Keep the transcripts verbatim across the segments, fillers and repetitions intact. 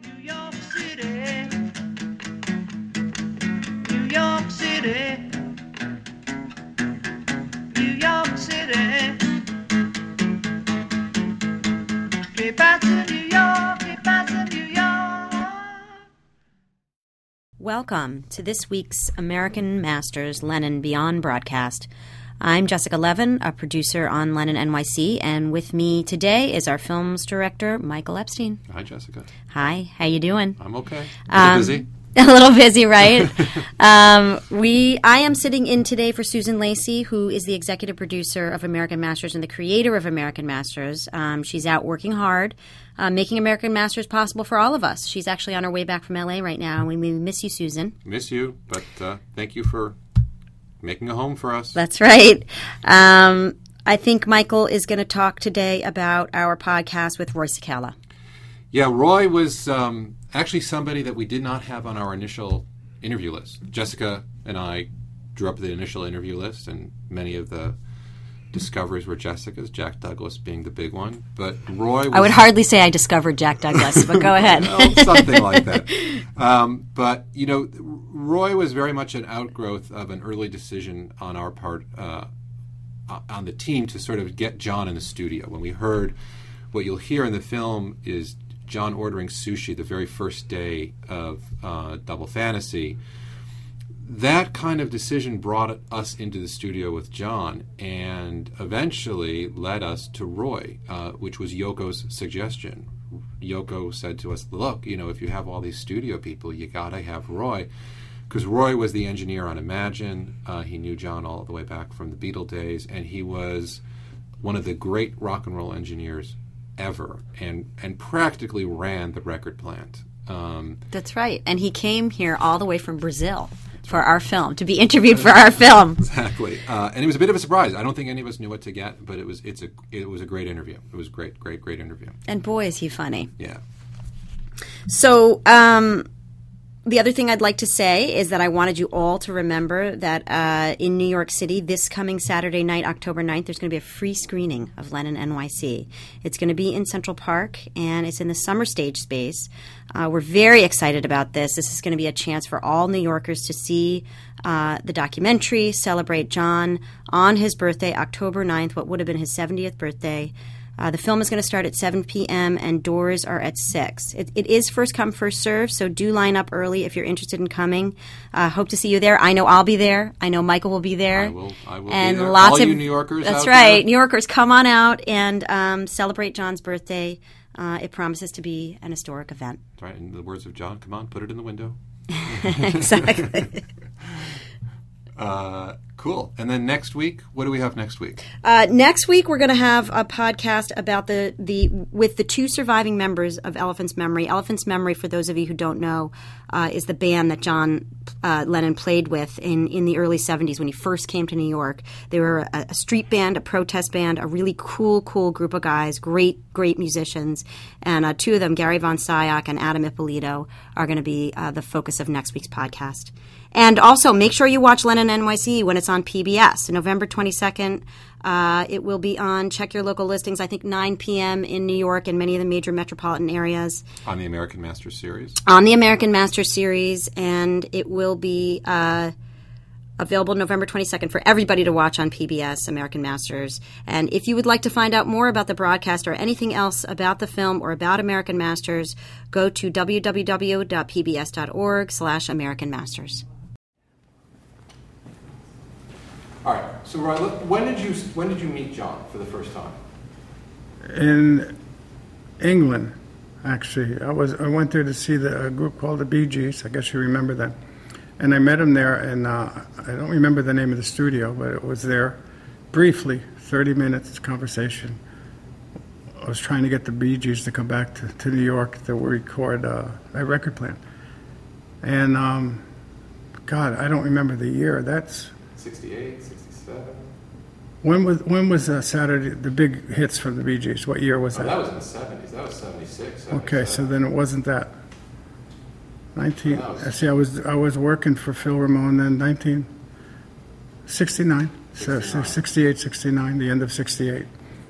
New York City, New York City, New York City. Get back to New York, get back to New York. Welcome to this week's American Masters Lennon Beyond broadcast. I'm Jessica Levin, a producer on Lennon N Y C, and with me today is our film's director, Michael Epstein. Hi, Jessica. Hi, how you doing? I'm okay. A little Um, busy. A little busy, right? um, we, I am sitting in today for Susan Lacey, who is the executive producer of American Masters and the creator of American Masters. Um, she's out working hard, uh, making American Masters possible for all of us. She's actually on her way back from L A right now, and we we miss you, Susan. Miss you, but uh, thank you for making a home for us. That's right. Um, I think Michael is going to talk today about our podcast with Roy Cicala. Yeah, Roy was um, actually somebody that we did not have on our initial interview list. Jessica and I drew up the initial interview list, and many of the discoveries were Jessica's, Jack Douglas being the big one. But Roy was... I would hardly say I discovered Jack Douglas, but go ahead. Well, something like that. Um, but, you know, Roy was very much an outgrowth of an early decision on our part, uh, on the team, to sort of get John in the studio. When we heard, what you'll hear in the film is John ordering sushi the very first day of uh, Double Fantasy. That kind of decision brought us into the studio with John and eventually led us to Roy, uh, which was Yoko's suggestion. Yoko said to us, look, you know, if you have all these studio people, you got to have Roy. Because Roy was the engineer on Imagine. Uh, he knew John all the way back from the Beatle days, and he was one of the great rock and roll engineers ever, and, and practically ran the record plant. Um, That's right. And he came here all the way from Brazil for our film, to be interviewed for our film. Exactly. Uh, and it was a bit of a surprise. I don't think any of us knew what to get, but it was it's a it was a great interview. It was great, great, great interview. And boy, is he funny. Yeah. So, um, the other thing I'd like to say is that I wanted you all to remember that uh, in New York City, this coming Saturday night, October ninth, there's going to be a free screening of Lennon N Y C. It's going to be in Central Park, and it's in the Summer Stage space. Uh, we're very excited about this. This is going to be a chance for all New Yorkers to see uh, the documentary, celebrate John on his birthday, October ninth, what would have been his seventieth birthday. Uh, the film is going to start at seven p.m. and doors are at six. It, it is first come, first serve, so do line up early if you're interested in coming. Uh, hope to see you there. I know I'll be there. I know Michael will be there. I will, I will and be there. Lots All of, you New Yorkers That's out right. there. New Yorkers, come on out and um, celebrate John's birthday. Uh, it promises to be an historic event. That's right. In the words of John, come on, put it in the window. Exactly. Uh, cool. And then next week, what do we have next week? Uh, next week, we're going to have a podcast about the, the with the two surviving members of Elephant's Memory. Elephant's Memory, for those of you who don't know, uh, is the band that John uh, Lennon played with in, in the early seventies when he first came to New York. They were a, a street band, a protest band, a really cool, cool group of guys, great, great musicians. And uh, two of them, Gary Von Sciak and Adam Ippolito, are going to be uh, the focus of next week's podcast. And also, make sure you watch Lennon N Y C when it's on P B S. November twenty-second, uh, it will be on, check your local listings, I think nine p.m. in New York and many of the major metropolitan areas. On the American Masters series? On the American Masters series, and it will be uh, available November twenty-second for everybody to watch on P B S, American Masters. And if you would like to find out more about the broadcast or anything else about the film or about American Masters, go to www.pbs.org slash American Masters. All right. So, Roy, when did you when did you meet John for the first time? In England, actually. I was I went there to see the a group called the Bee Gees. I guess you remember that. And I met him there, and uh, I don't remember the name of the studio, but it was there briefly, thirty minutes conversation. I was trying to get the Bee Gees to come back to, to New York to record uh, a record plant. And, um, God, I don't remember the year. That's... sixty-eight, sixty-seven When was when was uh, Saturday, the big hits from the Bee Gees? What year was Oh, that? that was in the seventies. That was seventy-six. Okay, so then it wasn't that. nineteen. No, it was- See, I was I was working for Phil Ramone then. nineteen sixty-nine. So, so sixty-nine. sixty-eight, sixty-nine. The end of sixty-eight.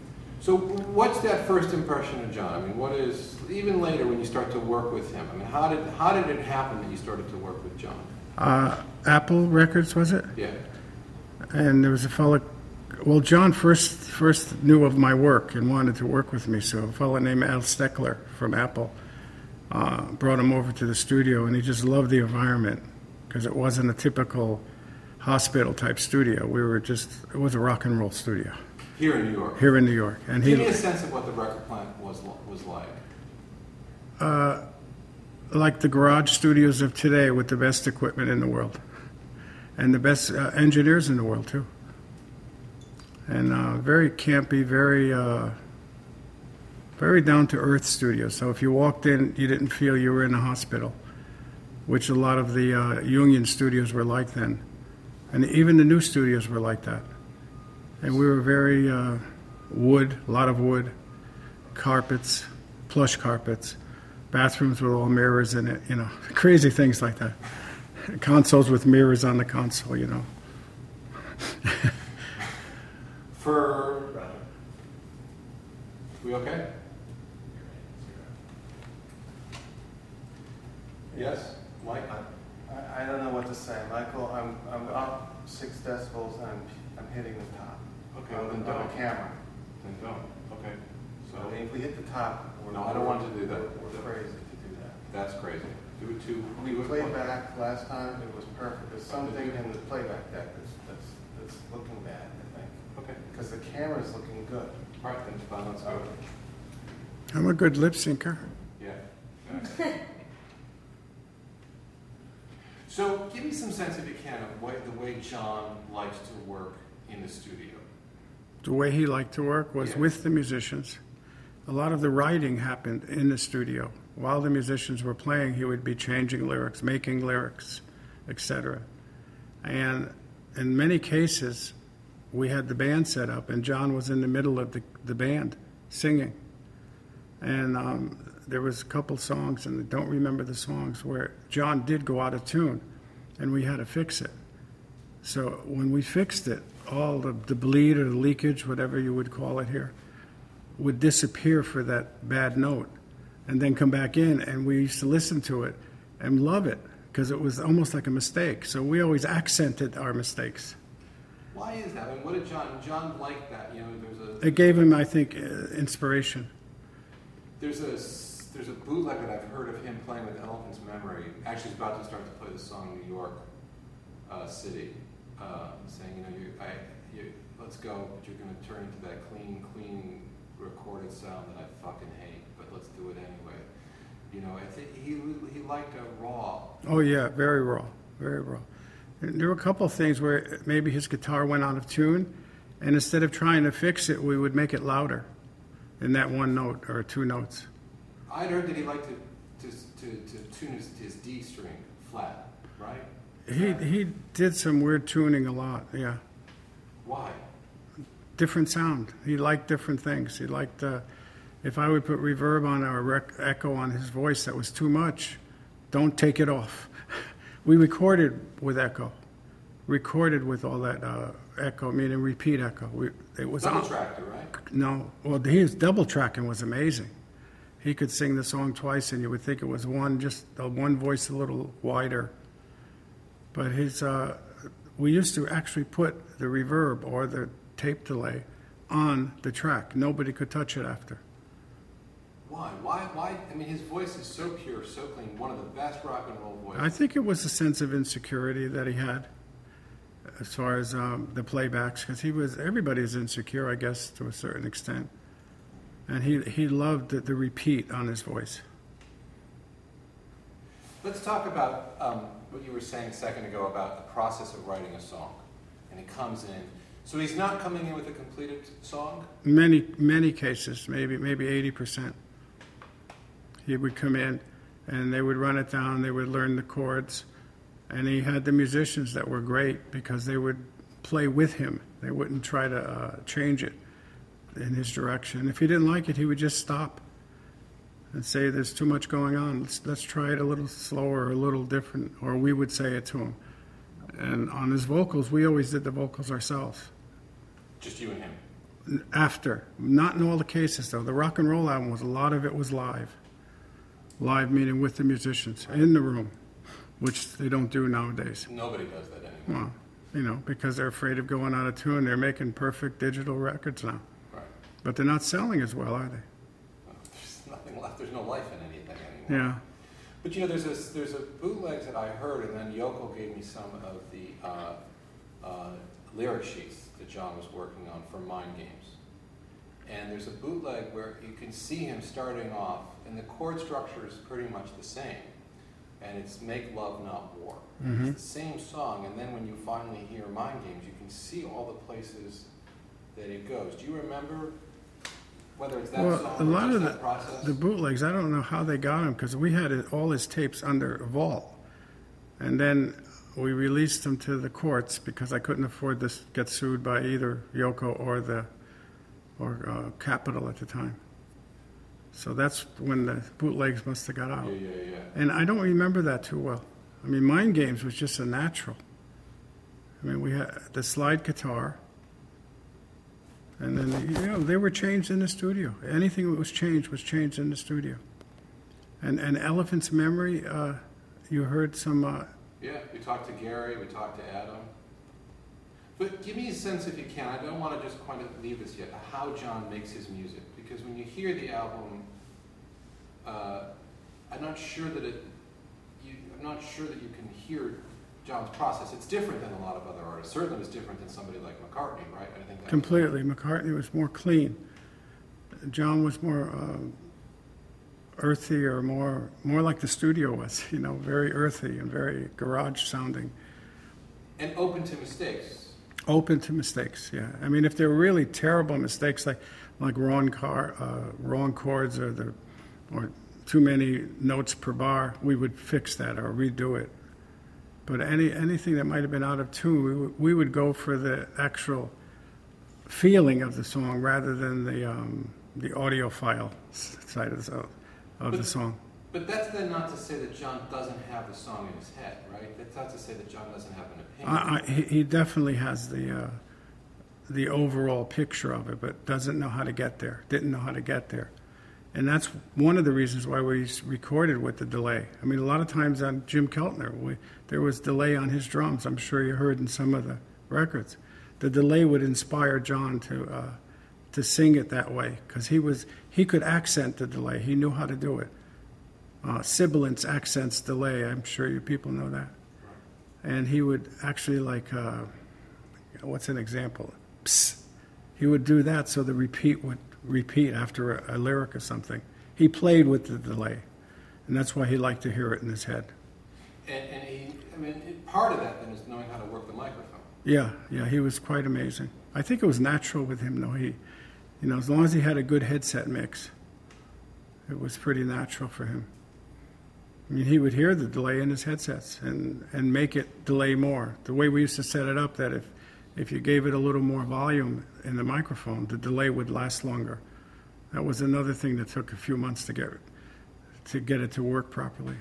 So what's that first impression of John? I mean, what is, even later when you start to work with him, I mean, how did how did it happen that you started to work with John? Uh, Apple Records, was it? Yeah. And there was a fellow, well, John first first knew of my work and wanted to work with me, so a fellow named Al Steckler from Apple uh, brought him over to the studio, and he just loved the environment because it wasn't a typical hospital-type studio. We were just, it was a rock and roll studio. Here in New York? Here in New York. And Give he, me a sense of what the record plant was was like. Uh, like the garage studios of today with the best equipment in the world. And the best uh, engineers in the world, too. And uh, very campy, very uh, very down-to-earth studio. So if you walked in, you didn't feel you were in a hospital, which a lot of the uh, union studios were like then. And even the new studios were like that. And we were very uh, wood, a lot of wood, carpets, plush carpets, bathrooms with all mirrors in it, you know, crazy things like that. Consoles with mirrors on the console, you know. For, we okay? Yes, Mike? I, I don't know what to say, Michael. I'm I'm up six decibels and I'm I'm hitting the top. Okay, on, well, then the- on don't. the camera. Then don't. Okay. So I mean, if we hit the top, we're, No, I don't want to do that. We're, we're crazy to do that. that's crazy. Do it to. We played back last time. It was perfect. There's something in the playback deck that's that's that's looking bad. I think Okay. because the camera's looking good. All right, then fine. Let's go. I'm a good lip syncer. Yeah. So give me some sense, if you can, of way, the way John likes to work in the studio. The way he liked to work was Yeah. with the musicians. A lot of the writing happened in the studio. While the musicians were playing, he would be changing lyrics, making lyrics, et cetera. And in many cases, we had the band set up, and John was in the middle of the, the band singing. And um, there was a couple songs, and I don't remember the songs, where John did go out of tune, and we had to fix it. So when we fixed it, all the, the bleed or the leakage, whatever you would call it here, would disappear for that bad note and then come back in, and we used to listen to it and love it because it was almost like a mistake. So we always accented our mistakes. Why is that? I mean, what did John, John like that? You know, there's a... It gave him, I think, uh, inspiration. There's a there's a bootleg that I've heard of him playing with Elephant's Memory. Actually, he's about to start to play the song New York uh, City, uh, saying, you know, you, I, you, let's go, but you're going to turn into that clean, clean recorded sound that I fucking hate, but let's do it anyway. You know, I think he he liked a raw. Oh yeah, very raw, very raw. And there were a couple of things where maybe his guitar went out of tune, and instead of trying to fix it, we would make it louder in that one note or two notes. I'd heard that he liked to to, to, to tune his, his D string flat, right? He he did some weird tuning a lot, yeah. Why? Different sound. He liked different things. He liked, uh, if I would put reverb on or rec- echo on his voice that was too much, don't take it off. We recorded with echo, recorded with all that uh, echo, meaning repeat echo. We, it was Double on- tracked, right? No, well, his double tracking was amazing. He could sing the song twice, and you would think it was one, just uh, one voice a little wider. But his, uh, we used to actually put the reverb or the tape delay on the track. Nobody could touch it after. Why? Why? Why? I mean, his voice is so pure, so clean. One of the best rock and roll voices. I think it was a sense of insecurity that he had, as far as um, the playbacks, because he was everybody's insecure, I guess, to a certain extent, and he he loved the, the repeat on his voice. Let's talk about um, what you were saying a second ago about the process of writing a song, and he comes in. So he's not coming in with a completed song? Many many cases, maybe maybe eighty percent. He would come in, and they would run it down. They would learn the chords. And he had the musicians that were great because they would play with him. They wouldn't try to uh, change it in his direction. If he didn't like it, he would just stop and say, there's too much going on. Let's, let's try it a little slower, a little different, or we would say it to him. And on his vocals, we always did the vocals ourselves. Just you and him? after. Not in all the cases, though. The rock and roll album was, a lot of it was live. Live meaning with the musicians in the room, which they don't do nowadays. Nobody does that anymore. Well, you know, because they're afraid of going out of tune. They're making perfect digital records now. Right. But they're not selling as well, are they? Well, there's nothing left. There's no life in anything anymore. Yeah. But you know, there's a there's a bootlegs that I heard, and then Yoko gave me some of the uh, uh, lyric sheets that John was working on for Mind Games. And there's a bootleg where you can see him starting off, and the chord structure is pretty much the same. And it's Make Love Not War. Mm-hmm. It's the same song, and then when you finally hear Mind Games, you can see all the places that it goes. Do you remember whether it's that Well, song a or lot just of that the, process? the bootlegs, I don't know how they got them, because we had it, all his tapes under a vault. And then we released them to the courts because I couldn't afford to get sued by either Yoko or the or uh, Capitol at the time. So that's when the bootlegs must have got out. Yeah, yeah, yeah. And I don't remember that too well. I mean, Mind Games was just a natural. I mean, we had the slide guitar, and then, you know, they were changed in the studio. Anything that was changed was changed in the studio. And and Elephant's Memory, uh, you heard some... Uh, Yeah, we talked to Gary, we talked to Adam. But give me a sense, if you can, I don't want to just quite leave this yet, how John makes his music. Because when you hear the album, uh, I'm not sure that it, you, I'm not sure that you can hear John's process. It's different than a lot of other artists. Certainly it's different than somebody like McCartney, right? I think that completely. McCartney was more clean. John was more uh, earthy, or more more like the studio was, you know, very earthy and very garage sounding. And open to mistakes. Open to mistakes, yeah. I mean, if there were really terrible mistakes, like like wrong car, uh, wrong chords, or the or too many notes per bar, we would fix that or redo it. But any anything that might have been out of tune, we would, we would go for the actual feeling of the song rather than the um, the audiophile side of the, of But- the song. But that's then not to say that John doesn't have the song in his head, right? That's not to say that John doesn't have an opinion. I, I, he he definitely has the uh, the overall picture of it, but doesn't know how to get there. Didn't know how to get there, and that's one of the reasons why we recorded with the delay. I mean, a lot of times on Jim Keltner, we, there was delay on his drums. I'm sure you heard in some of the records. The delay would inspire John to uh, to sing it that way, because he was he could accent the delay. He knew how to do it. Uh, sibilance accents delay. I'm sure you people know that. And he would actually, like, uh, what's an example? Psst. He would do that so the repeat would repeat after a, a lyric or something. He played with the delay, and that's why he liked to hear it in his head. And, and he, I mean, it, part of that then is knowing how to work the microphone. Yeah, yeah, he was quite amazing. I think it was natural with him, though. He, you know, as long as he had a good headset mix, it was pretty natural for him. I mean, he would hear the delay in his headsets and, and make it delay more. The way we used to set it up, that if, if you gave it a little more volume in the microphone, the delay would last longer. That was another thing that took a few months to get to get it to work properly.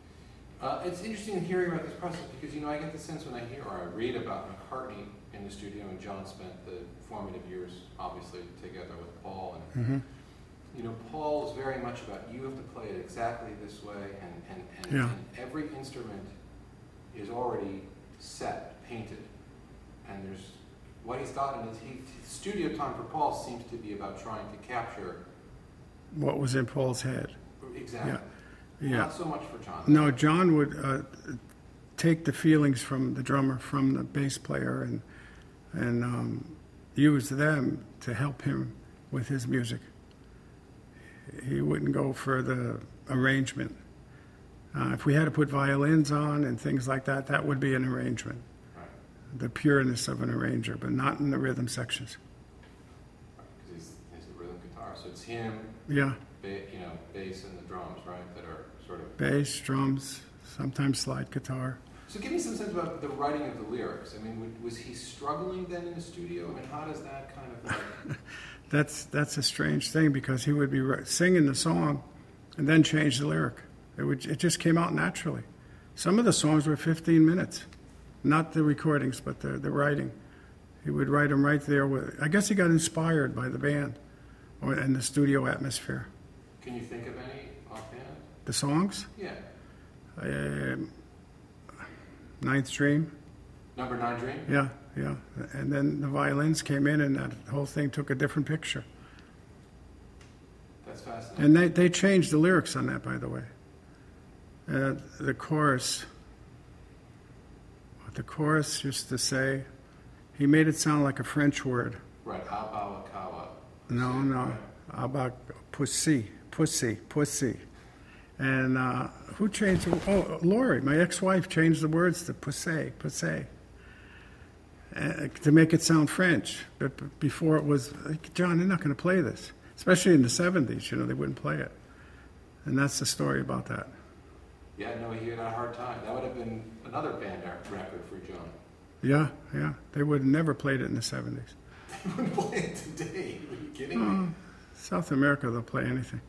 Uh, it's interesting hearing about this process because, you know, I get the sense when I hear or I read about McCartney in the studio, and John spent the formative years, obviously, together with Paul. And, Mm-hmm. you know, Paul is very much about you have to play it exactly this way, and, and, and, Yeah. and every instrument is already set, painted. And there's what he's got in his he, studio time for Paul seems to be about trying to capture What was in Paul's head. exactly. Yeah. Not so much for John. No, John would uh, take the feelings from the drummer, from the bass player, and and um, use them to help him with his music. He wouldn't go for the arrangement. Uh, if we had to put violins on and things like that, that would be an arrangement. Right. The pureness of an arranger, but not in the rhythm sections. Because he's, he's a rhythm guitar. So it's him, Yeah, ba- you know, bass and the drums, right, that are sort of... bass, drums, sometimes slide guitar. So give me some sense about the writing of the lyrics. I mean, w- was he struggling then in the studio? I mean, how does that kind of like... That's that's a strange thing, because he would be ri- singing the song and then change the lyric. It would it just came out naturally. Some of the songs were fifteen minutes, not the recordings, but the the writing. He would write them right there. With, I guess he got inspired by the band or and the studio atmosphere. Can you think of any offhand? The songs? Yeah. Um Ninth Dream. Number Nine Dream? Yeah, yeah. And then the violins came in, and that whole thing took a different picture. That's fascinating. And they, they changed the lyrics on that, by the way. Uh, the chorus, the chorus used to say, he made it sound like a French word. Right, Abawakawa. No, no, about pussy, pussy, pussy. And uh, who changed? Oh, Lori, my ex-wife, changed the words to pussy, pussy, uh, to make it sound French. But b- before it was, like, John, they're not going to play this, especially in the seventies. You know, they wouldn't play it, and that's the story about that. Yeah, no, he had a hard time. That would have been another band record for John. Yeah, yeah, they would have never played it in the seventies. They wouldn't play it today. Are you kidding me? South America, they'll play anything.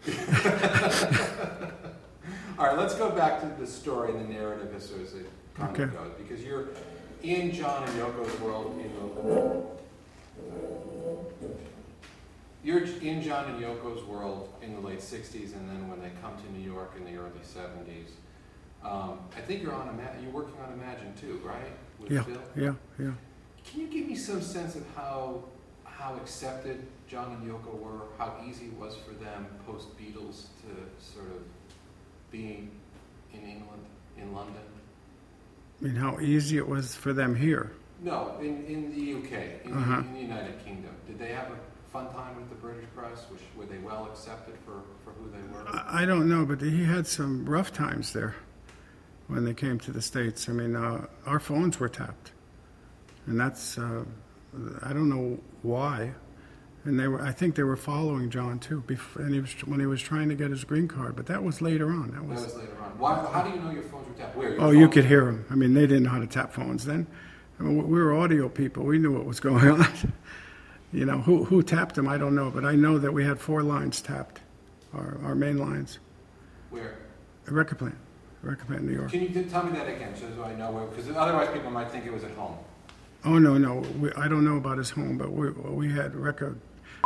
All right, let's go back to the story and the narrative as as it kind of Okay. goes, because you're in John and Yoko's world in the you're in John and Yoko's world in the late sixties, and then when they come to New York in the early seventies, um, I think you're on Ima- you're working on Imagine too, right? With Yeah, Phil? yeah, yeah. Can you give me some sense of how how accepted John and Yoko were, how easy it was for them post Beatles to sort of be in England, in London? I mean, how easy it was for them here. No, in, in the U K, in, Uh-huh. the, in the United Kingdom. Did they have a fun time with the British press? Was, were they well accepted for, for who they were? I I don't know, but he had some rough times there when they came to the States. I mean, uh, our phones were tapped, and that's uh, I don't know why. And they were, I think they were following John too, bef- and he was when he was trying to get his green card. But that was later on. That That was was later on. Why, how do you know your phones were tapped? Where? Your oh, you phone- could hear them. I mean, they didn't know how to tap phones then. I mean, we were audio people. We knew what was going on. You know, who who tapped them? I don't know, but I know that we had four lines tapped, our our main lines. Where? A record plant, a record plant in New York. Can you t- tell me that again, so so I know where? Because otherwise, people might think it was at home. Oh no, no, we, I don't know about his home, but we we had record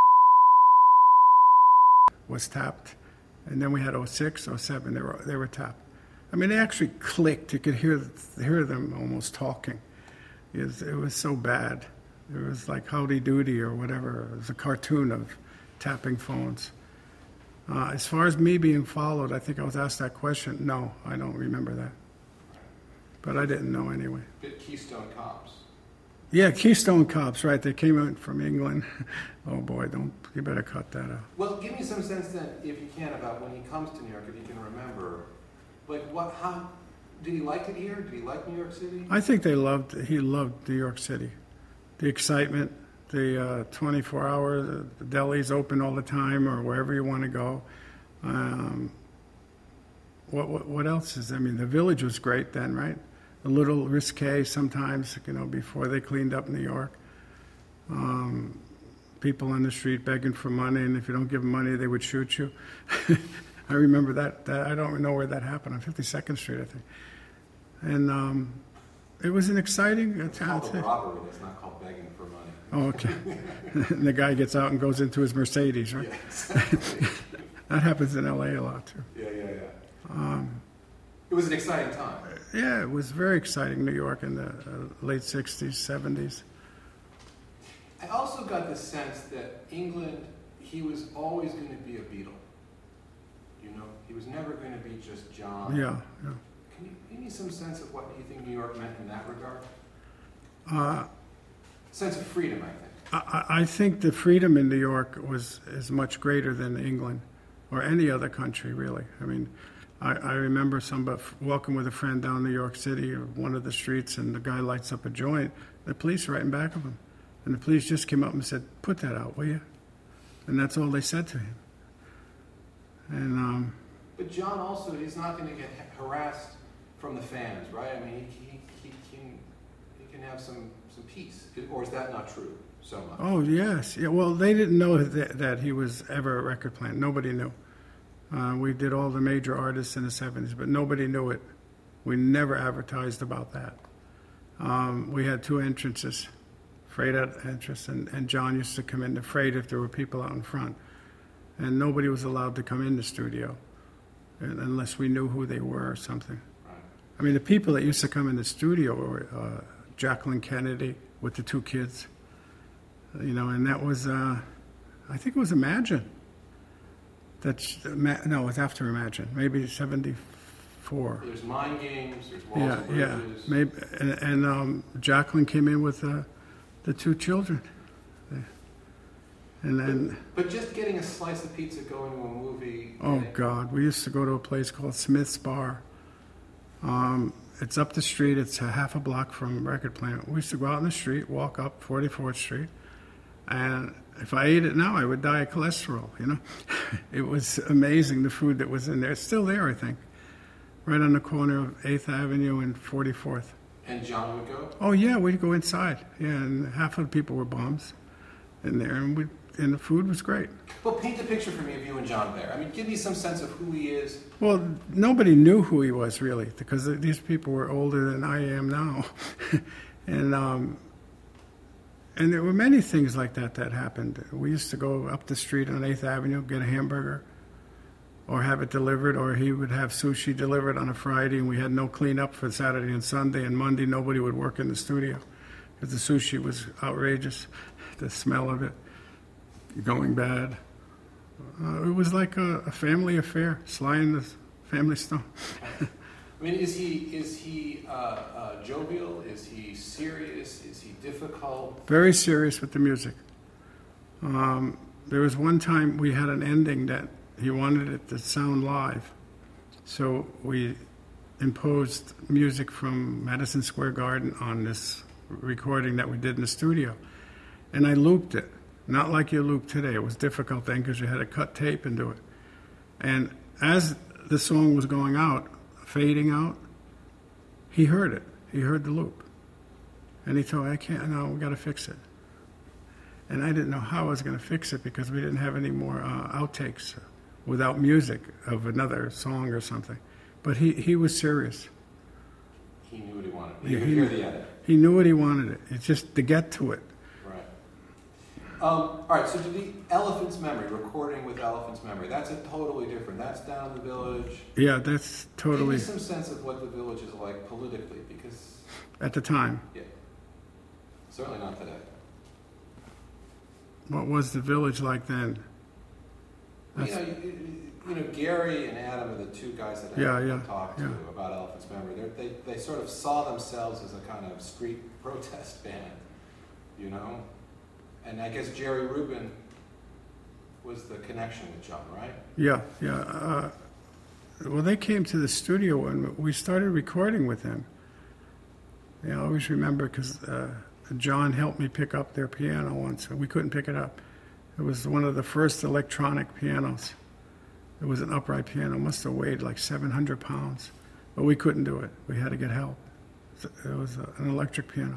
was tapped, and then we had oh six, oh seven. They were they were tapped. I mean, they actually clicked. You could hear hear them almost talking. It was, it was so bad. It was like Howdy Doody or whatever. It was a cartoon of tapping phones. Uh, as far as me being followed, I think I was asked that question. No, I don't remember that. But I didn't know anyway. Bit Keystone Cops. Yeah, Keystone Cops, right. They came in from England. Oh, boy, don't you better cut that out. Well, give me some sense then, if you can, about when he comes to New York, if you can remember. Like, what, how, did he like it here? Did he like New York City? I think they loved, he loved New York City. The excitement, the uh, twenty-four hour, the deli's open all the time or wherever you want to go. Um, what, what what else is, I mean, the Village was great then, right? A little risque sometimes, you know, before they cleaned up New York. Um, people on the street begging for money, and if you don't give them money, they would shoot you. I remember that, that. I don't know where that happened, on fifty-second Street, I think. And um, it was an exciting It's town. called a robbery. It's not called begging for money. Oh, okay. And the guy gets out and goes into his Mercedes, right? Yeah, exactly. That happens in L A a lot, too. yeah, yeah, yeah. Um, it was an exciting time. Yeah, it was very exciting, New York in the uh, late sixties, seventies. I also got the sense that England, he was always going to be a Beatle. You know, he was never going to be just John. Yeah, yeah. Can you give me some sense of what you think New York meant in that regard? Uh, Sense of freedom, I think. I, I think the freedom in New York was is much greater than England or any other country, really. I mean, I, I remember somebody walking with a friend down New York City or one of the streets, and the guy lights up a joint. The police are right in back of him. And the police just came up and said, "Put that out, will you?" And that's all they said to him. And um, But John also, he's not going to get harassed from the fans, right? I mean, he, he, he can he can have some, some peace. Or is that not true so much? oh yes, yeah. Well, they didn't know that, that he was ever a record plant. Nobody knew. Uh, we did all the major artists in the seventies, but nobody knew it. We never advertised about that. Um, we had two entrances freight entrance, and, and John used to come in to freight if there were people out in front. And nobody was allowed to come in the studio unless we knew who they were or something. Right. I mean, the people that used to come in the studio were uh, Jacqueline Kennedy with the two kids, you know, and that was, uh, I think it was Imagine. That's, no, it was after Imagine, maybe seventy-four. There's Mind Games, there's Walls Yeah, and yeah, Bridges. maybe, and, and um, Jacqueline came in with uh, the two children. And then, But just getting a slice of pizza going to a movie. oh getting- God, we used to go to a place called Smith's Bar. Um, it's up the street. It's a half a block from Record Plant. We used to go out in the street, walk up forty-fourth Street, and if I ate it now, I would die of cholesterol. You know, it was amazing the food that was in there. It's still there, I think, right on the corner of eighth Avenue and forty-fourth. And John would go? Oh yeah, we'd go inside. Yeah, and half of the people were bums in there, and we and the food was great. Well, paint a picture for me of you and John there. I mean, give me some sense of who he is. Well, nobody knew who he was really, because these people were older than I am now, and um, and there were many things like that that happened. We used to go up the street on eighth Avenue, get a hamburger, or have it delivered, or he would have sushi delivered on a Friday, and we had no cleanup for Saturday and Sunday, and Monday nobody would work in the studio because the sushi was outrageous, the smell of it going bad. Uh, it was like a, a family affair. Sly and the Family Stone. I mean, is he is he uh, uh, jovial? Is he serious? Is he difficult? Very serious with the music. Um, there was one time we had an ending that he wanted it to sound live, so we imposed music from Madison Square Garden on this recording that we did in the studio, and I looped it. Not like you loop today. It was difficult then because you had to cut tape and do it. And as the song was going out, fading out, he heard it. He heard the loop. And he told me, I can't, no, we got to fix it. And I didn't know how I was going to fix it because we didn't have any more uh, outtakes without music of another song or something. But he, he was serious. He knew what he wanted. Yeah, You could he, hear the edit. he knew what he wanted it. It's just to get to it. Right. Um, all right, so the Elephant's Memory, recording with Elephant's Memory, that's a totally different. That's down in the Village. Yeah, that's totally, Give me some sense of what the Village is like politically, because, at the time. yeah, certainly not today. What was the Village like then? You know, you, you know, Gary and Adam are the two guys that I Yeah, yeah, talked to yeah. about Elephant's Memory. They're, they they sort of saw themselves as a kind of street protest band, you know? And I guess Jerry Rubin was the connection with John, right? Yeah, yeah. Uh, well, they came to the studio and we started recording with them. Yeah, I always remember because uh, John helped me pick up their piano once. We couldn't pick it up. It was one of the first electronic pianos. It was an upright piano. It must have weighed like seven hundred pounds. But we couldn't do it. We had to get help. It was a, an electric piano.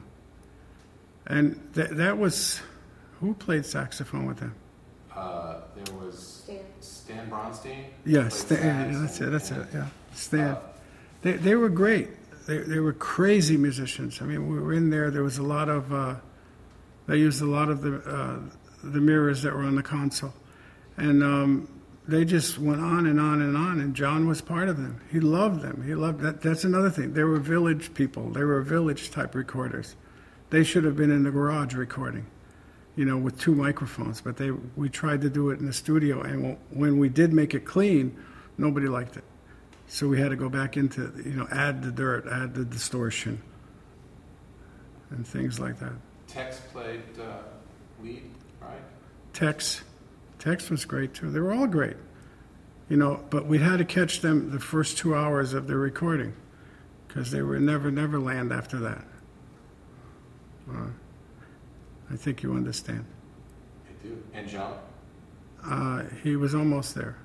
And th- that was... Who played saxophone with them? Uh, there was Stan. Stan Bronstein. Yeah, played Stan. sax Yeah, that's it. and- That's and, it. Yeah, Stan. uh, They they were great. They they were crazy musicians. I mean, we were in there. There was a lot of. Uh, they used a lot of the uh, the mirrors that were on the console, and um, they just went on and on and on. And John was part of them. He loved them. He loved that. That's another thing. They were village people. They were village type recorders. They should have been in the garage recording, you know, with two microphones. But they we tried to do it in the studio, and when we did make it clean, nobody liked it. So we had to go back into, you know, add the dirt, add the distortion, and things like that. Tex played uh, lead, right? Tex, Tex was great too. They were all great, you know. But we had to catch them the first two hours of the recording, because they were never, never land after that. Uh, I think you understand. I do. And John? Uh, he was almost there.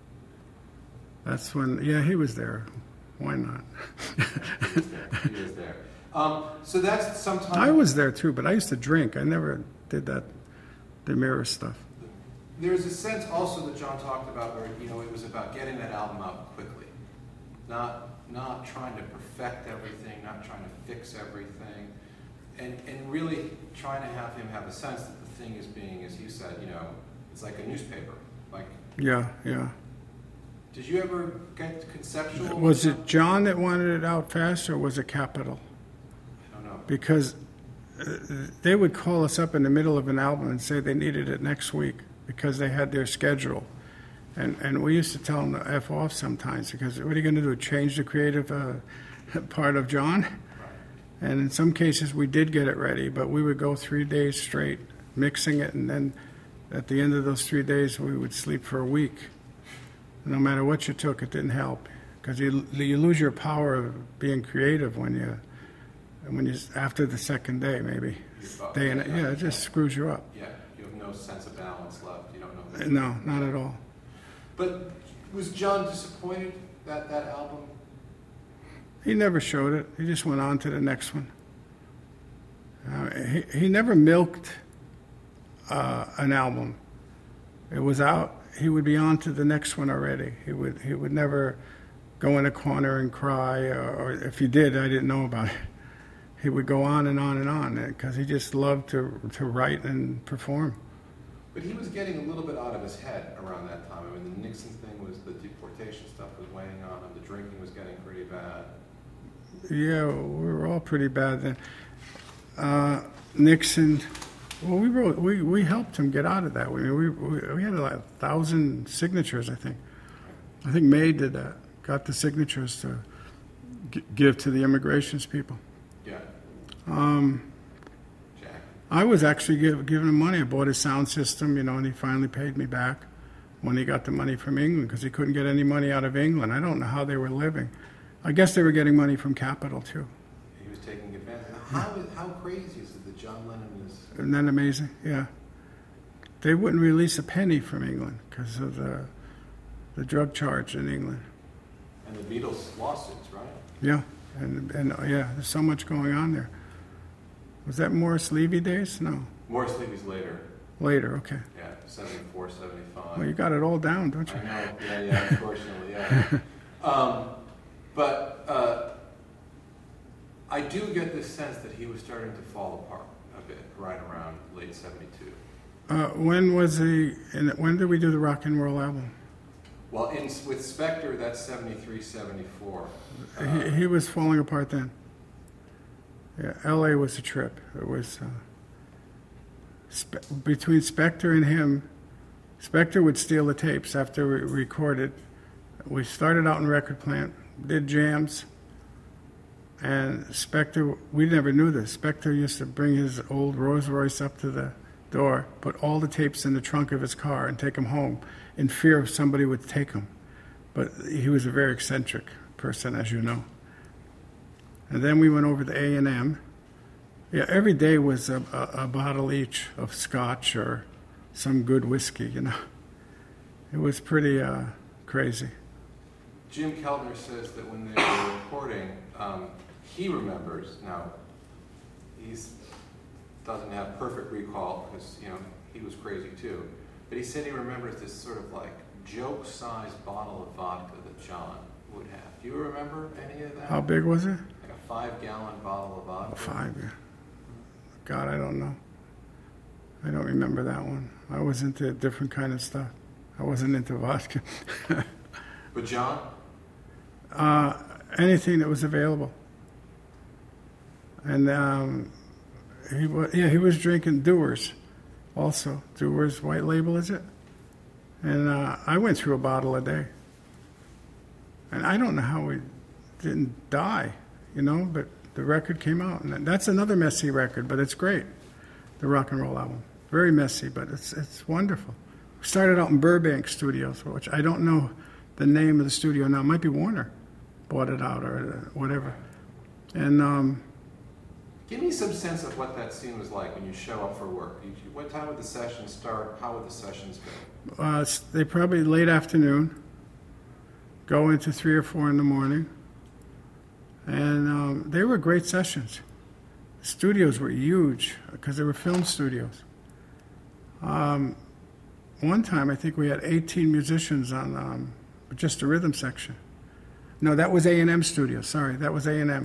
That's when, yeah, he was there. Why not? He was there. He was there. Um, so that's sometime... I was there too, but I used to drink. I never did that, the mirror stuff. There's a sense also that John talked about where, you know, it was about getting that album out quickly. Not not trying to perfect everything, not trying to fix everything. and and really trying to have him have a sense that the thing is being, as you said, you know, it's like a newspaper. Like, Yeah, yeah. did you ever get conceptual? Was it John that wanted it out fast, or was it Capitol? I don't know. Because uh, they would call us up in the middle of an album and say they needed it next week because they had their schedule. And and we used to tell them to F off sometimes, because what are you going to do, change the creative uh, part of John? And in some cases we did get it ready, but we would go three days straight mixing it, and then at the end of those three days we would sleep for a week. No matter what you took, it didn't help, because you you lose your power of being creative when you when you after the second day maybe. Day and yeah, it just screws you up. Yeah, you have no sense of balance left. You don't know. No, not at all. But was John disappointed that that album? He never showed it. He just went on to the next one. Uh, he he never milked uh, an album. It was out. He would be on to the next one already. He would he would never go in a corner and cry, or, or if he did, I didn't know about it. He would go on and on and on because he just loved to to write and perform. But he was getting a little bit out of his head around that time. I mean, the Nixon thing was, the deportation stuff was weighing on him. The drinking was getting pretty bad. Yeah, we were all pretty bad then. Uh, Nixon, well, we wrote, we, we helped him get out of that. We we we, we had like a thousand signatures, I think. I think May did that. Got the signatures to g- give to the immigrations people. Yeah. Um, Jack. I was actually give, giving him money. I bought his sound system, you know, and he finally paid me back when he got the money from England, because he couldn't get any money out of England. I don't know how they were living. I guess they were getting money from Capitol, too. He was taking advantage. How, how crazy is it that John Lennon is... Isn't that amazing? Yeah. They wouldn't release a penny from England because of the the drug charge in England. And the Beatles lawsuits, right? Yeah. And, and uh, yeah, there's so much going on there. Was that Morris Levy days? No. Morris Levy's later. Later, okay. Yeah, seventy-four, seventy-five. Well, you got it all down, don't you? I know. Yeah, yeah, unfortunately, yeah. um, but uh, I do get this sense that he was starting to fall apart a bit right around late seventy-two. Uh, when was he, in, when did we do the rock and roll album? Well, in, with Spectre, that's seventy-three, seventy-four. Uh, He, he was falling apart then. Yeah, L A was a trip. It was uh, Spe- between Spectre and him. Spectre would steal the tapes after we recorded. We started out in record plant, did jams, and Spectre. We never knew this. Spectre used to bring his old Rolls Royce up to the door, put all the tapes in the trunk of his car, and take them home, in fear of somebody would take them. But he was a very eccentric person, as you know. And then we went over to A and M. Yeah, every day was a, a, a bottle each of scotch or some good whiskey, you know. It was pretty uh, crazy. Jim Keltner says that when they were recording, um, he remembers, now, he doesn't have perfect recall because, you know, he was crazy too, but he said he remembers this sort of like joke-sized bottle of vodka that John would have. Do you remember any of that? How big was it? Like a five-gallon bottle of vodka. Five, yeah. God, I don't know. I don't remember that one. I was into a different kind of stuff. I wasn't into vodka. But John? Uh, anything that was available. And um, he was, yeah, he was drinking Dewar's also. Dewar's White Label, is it? And uh, I went through a bottle a day. And I don't know how we didn't die, you know, but the record came out. And that's another messy record, but it's great, the rock and roll album. Very messy, but it's it's wonderful. We started out in Burbank Studios, which I don't know the name of the studio now. It might be Warner bought it out or whatever. And um, give me some sense of what that scene was like when you show up for work. You, what time would the sessions start? How would the sessions go? Uh, they probably late afternoon, go into three or four in the morning. And um, they were great sessions. The studios were huge because they were film studios. Um, one time, I think we had eighteen musicians on um, just the rhythm section. No, that was A and M studio. Sorry, that was A and M.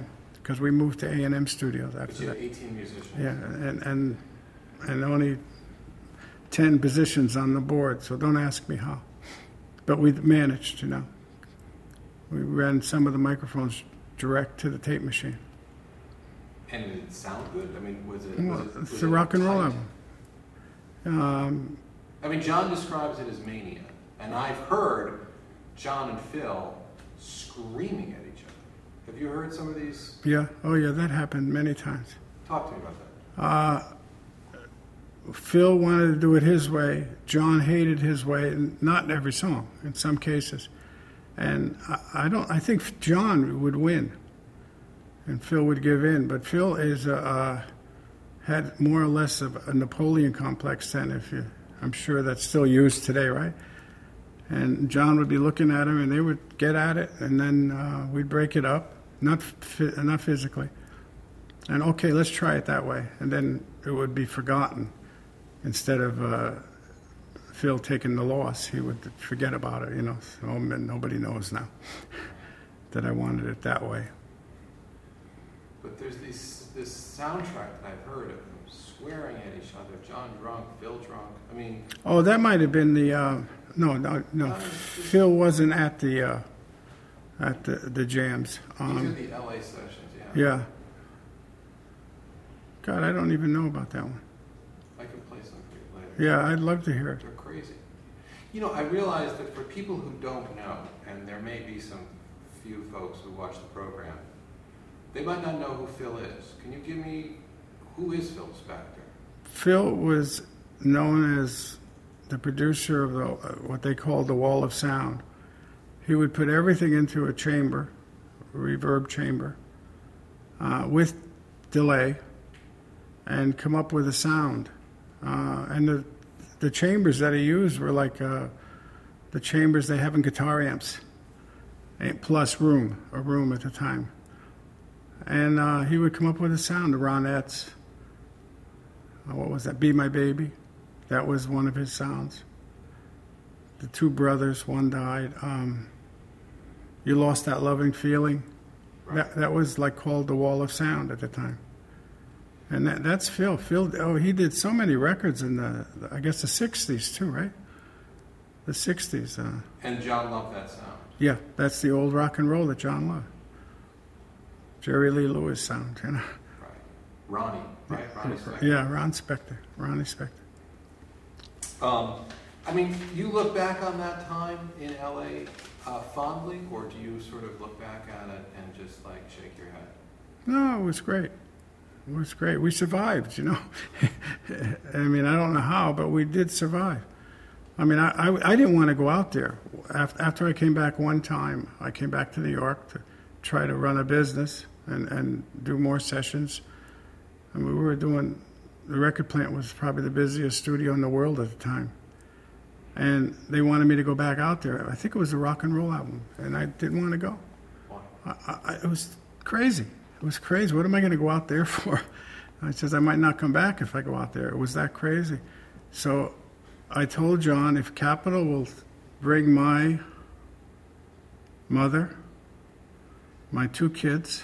because we moved to A and M Studios But after you had that. eighteen musicians. Yeah, and, and, and only ten positions on the board, so don't ask me how. But we managed, you know. We ran some of the microphones direct to the tape machine. And did it sound good? I mean, was it? Well, was it it's was a it rock and roll tight? album. Um, I mean, John describes it as mania, and I've heard John and Phil screaming at each other. Have you heard some of these? yeah, oh yeah, that happened many times. Talk to me about that. Phil wanted to do it his way. John hated his way, and not in every song, in some cases. And I, I don't. I think John would win, and Phil would give in. But Phil is uh, uh, had more or less of a Napoleon complex then. If you, I'm sure that's still used today, right? And John would be looking at him, and they would get at it, and then uh, we'd break it up, not fi- not physically. And okay, let's try it that way, and then it would be forgotten. Instead of uh, Phil taking the loss, he would forget about it, you know. So man, nobody knows now that I wanted it that way. But there's this this soundtrack that I've heard of them swearing at each other. John drunk, Phil drunk. I mean, Oh, that might have been the uh, no, no, no. Phil wasn't at the uh, at the the jams. these are Um, the L A sessions, yeah. yeah. God, I don't even know about that one. I can play some for you later. Yeah, I'd love to hear it. They're crazy. You know, I realize that for people who don't know, and there may be some few folks who watch the program, they might not know who Phil is. Can you give me, who is Phil Spector? Phil was known as the producer of the, what they called the Wall of Sound. He would put everything into a chamber, a reverb chamber, uh, with delay, and come up with a sound. Uh, and the the chambers that he used were like uh, the chambers they have in guitar amps, and plus room, a room at the time. And uh, he would come up with a sound, the Ronettes. Uh, what was that? Be My Baby. That was one of his sounds. The two brothers, one died. Um, you Lost That Loving Feeling. Right. That that was like called the Wall of Sound at the time. And that, that's Phil. Phil. Oh, he did so many records in the, I guess the sixties too, right? The sixties. Uh, And John loved that sound. yeah, that's the old rock and roll that John loved. Jerry Lee Lewis sound, you know. Right. Ronnie, right? Ronnie Spector. Yeah, Ron Spector, Ronnie Spector. Um, I mean, you look back on that time in L A uh, fondly, or do you sort of look back at it and just like shake your head? No, it was great. It was great. We survived, you know. I mean, I don't know how, but we did survive. I mean, I, I, I didn't want to go out there. After, after I came back one time, I came back to New York to try to run a business and, and do more sessions. And we were doing, the record plant was probably the busiest studio in the world at the time. And they wanted me to go back out there. I think it was a rock and roll album, and I didn't want to go. Why? I, I, it was crazy. It was crazy. What am I going to go out there for? I says, I might not come back if I go out there. It was that crazy. So I told John, if Capitol will bring my mother, my two kids,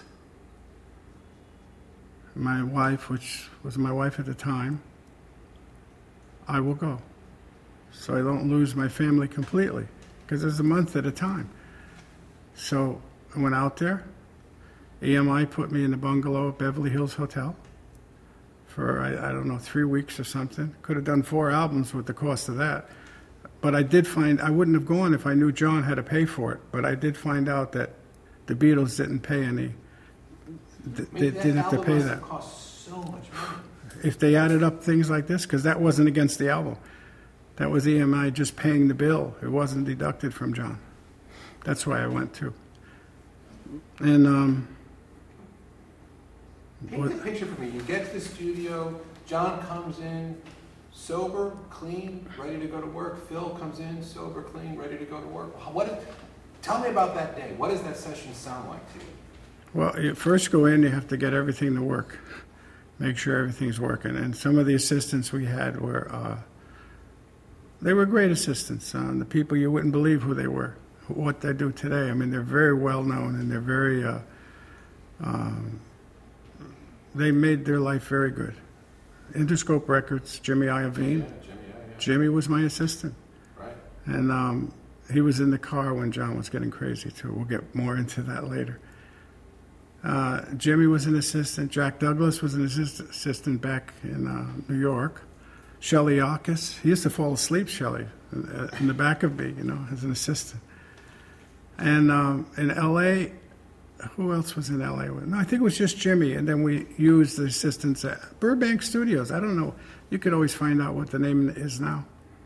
my wife, which was my wife at the time, I will go. So I don't lose my family completely, because it was a month at a time. So I went out there. E M I put me in the bungalow at Beverly Hills Hotel for, I, I don't know, three weeks or something. Could have done four albums with the cost of that. But I did find, I wouldn't have gone if I knew John had to pay for it. But I did find out that the Beatles didn't pay any, th- I mean, they that didn't have to album pay must that. have cost so much money. If they added up things like this, because that wasn't against the album. That was E M I just paying the bill. It wasn't deducted from John. That's why I went too. And, um... Paint the picture for me. You get to the studio, John comes in sober, clean, ready to go to work. Phil comes in sober, clean, ready to go to work. What? Tell me about that day. What does that session sound like to you? Well, you first go in, you have to get everything to work. Make sure everything's working. And some of the assistants we had were, uh, they were great assistants. Uh, the people you wouldn't believe who they were, what they do today. I mean, they're very well known and they're very, uh, um, they made their life very good. Interscope Records, Jimmy Iovine. Yeah, Jimmy, yeah, yeah. Jimmy was my assistant. Right. And um, he was in the car when John was getting crazy, too. We'll get more into that later. Uh, Jimmy was an assistant. Jack Douglas was an assist- assistant back in uh, New York. Shelley Yakis. He used to fall asleep, Shelley, in, in the back of me, you know, as an assistant. And um, in L A, who else was in L A? No, I think it was just Jimmy. And then we used the assistants at Burbank Studios. I don't know. You could always find out what the name is now.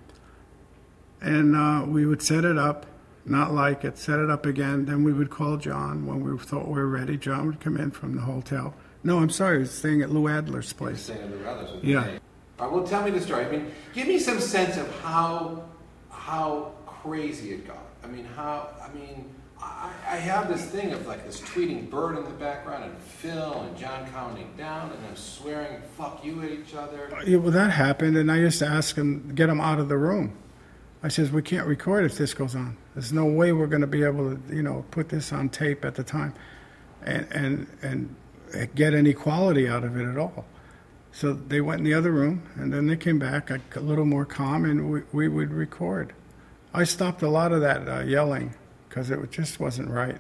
And uh, we would set it up, not like it, set it up again. Then we would call John when we thought we were ready. John would come in from the hotel. No, I'm sorry, he was staying at Lou Adler's place. Staying at Lou Adler's. Yeah. All right, well, tell me the story. I mean, give me some sense of how how crazy it got. I mean, how, I mean, I, I have this thing of like this tweeting bird in the background and Phil and John counting down and them swearing fuck you at each other. Yeah, well, that happened, and I used to ask him, get him out of the room. I says, we can't record if this goes on. There's no way we're going to be able to, you know, put this on tape at the time and, and, and get any quality out of it at all. So they went in the other room, and then they came back a, a little more calm, and we, we would record. I stopped a lot of that uh, yelling because it just wasn't right.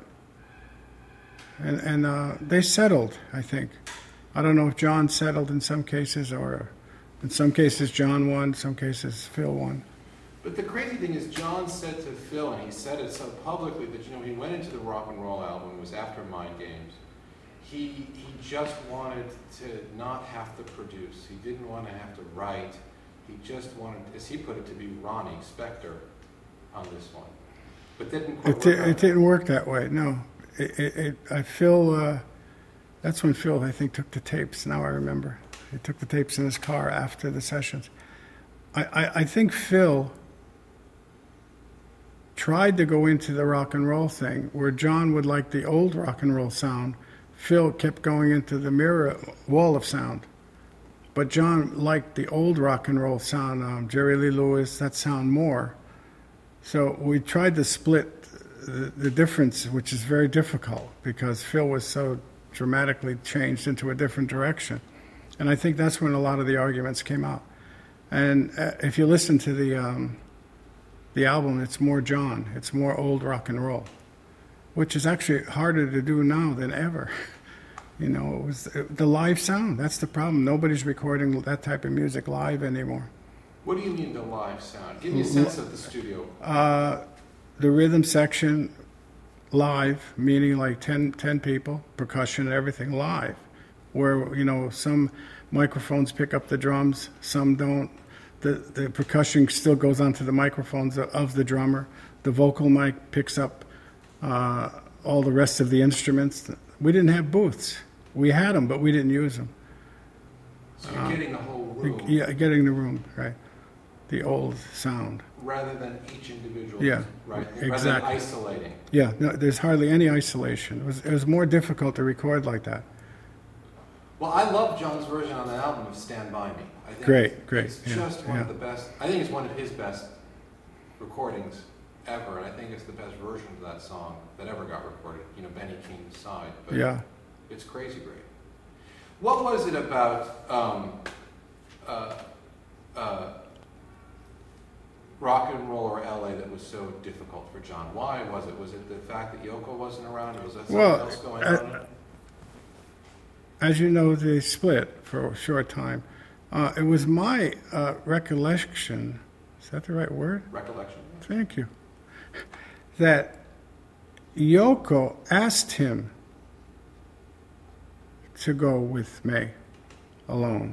And, and uh, they settled, I think. I don't know if John settled in some cases, or in some cases John won, some cases Phil won. But the crazy thing is, John said to Phil, and he said it so publicly, that, you know, he went into the rock and roll album, it was after Mind Games. He he just wanted to not have to produce. He didn't want to have to write. He just wanted, as he put it, to be Ronnie Spector on this one. But that didn't quite It, work di- out. it didn't work that way, no. It, it, it, I feel, uh, that's when Phil, I think, took the tapes. Now I remember. He took the tapes in his car after the sessions. I, I, I think Phil tried to go into the rock and roll thing, where John would like the old rock and roll sound. Phil kept going into the mirror wall of sound. But John liked the old rock and roll sound, um, Jerry Lee Lewis, that sound more. So we tried to split the, the difference, which is very difficult because Phil was so dramatically changed into a different direction. And I think that's when a lot of the arguments came out. And uh, if you listen to the um, the album, it's more John, it's more old rock and roll, which is actually harder to do now than ever. You know, it was the live sound. That's the problem. Nobody's recording that type of music live anymore. What do you mean the live sound? Give me a sense of the studio. Uh, the rhythm section live, meaning like ten, ten people, percussion and everything live, where, you know, some microphones pick up the drums, some don't. The, the percussion still goes onto the microphones of the drummer. The vocal mic picks up uh, all the rest of the instruments. We didn't have booths. We had them, but we didn't use them. So you're getting the whole room Yeah, getting the room, right. The old sound. rather than each individual, Yeah, right? Rather exactly. than isolating. Yeah, no, there's hardly any isolation. It was, it was more difficult to record like that. Well, I love John's version on the album of Stand By Me. I think Great, it's, great, It's yeah, just one yeah. of the best. I think it's one of his best recordings ever, and I think it's the best version of that song that ever got recorded. You know, Benny King's side. But Yeah. it's crazy great. What was it about um, uh, uh, rock and roll or L A that was so difficult for John? Why was it? Was it the fact that Yoko wasn't around, or was there something Well, else going uh, on? As you know, they split for a short time. Uh, it was my uh, recollection, is that the right word? Recollection? Thank you. That Yoko asked him to go with May alone.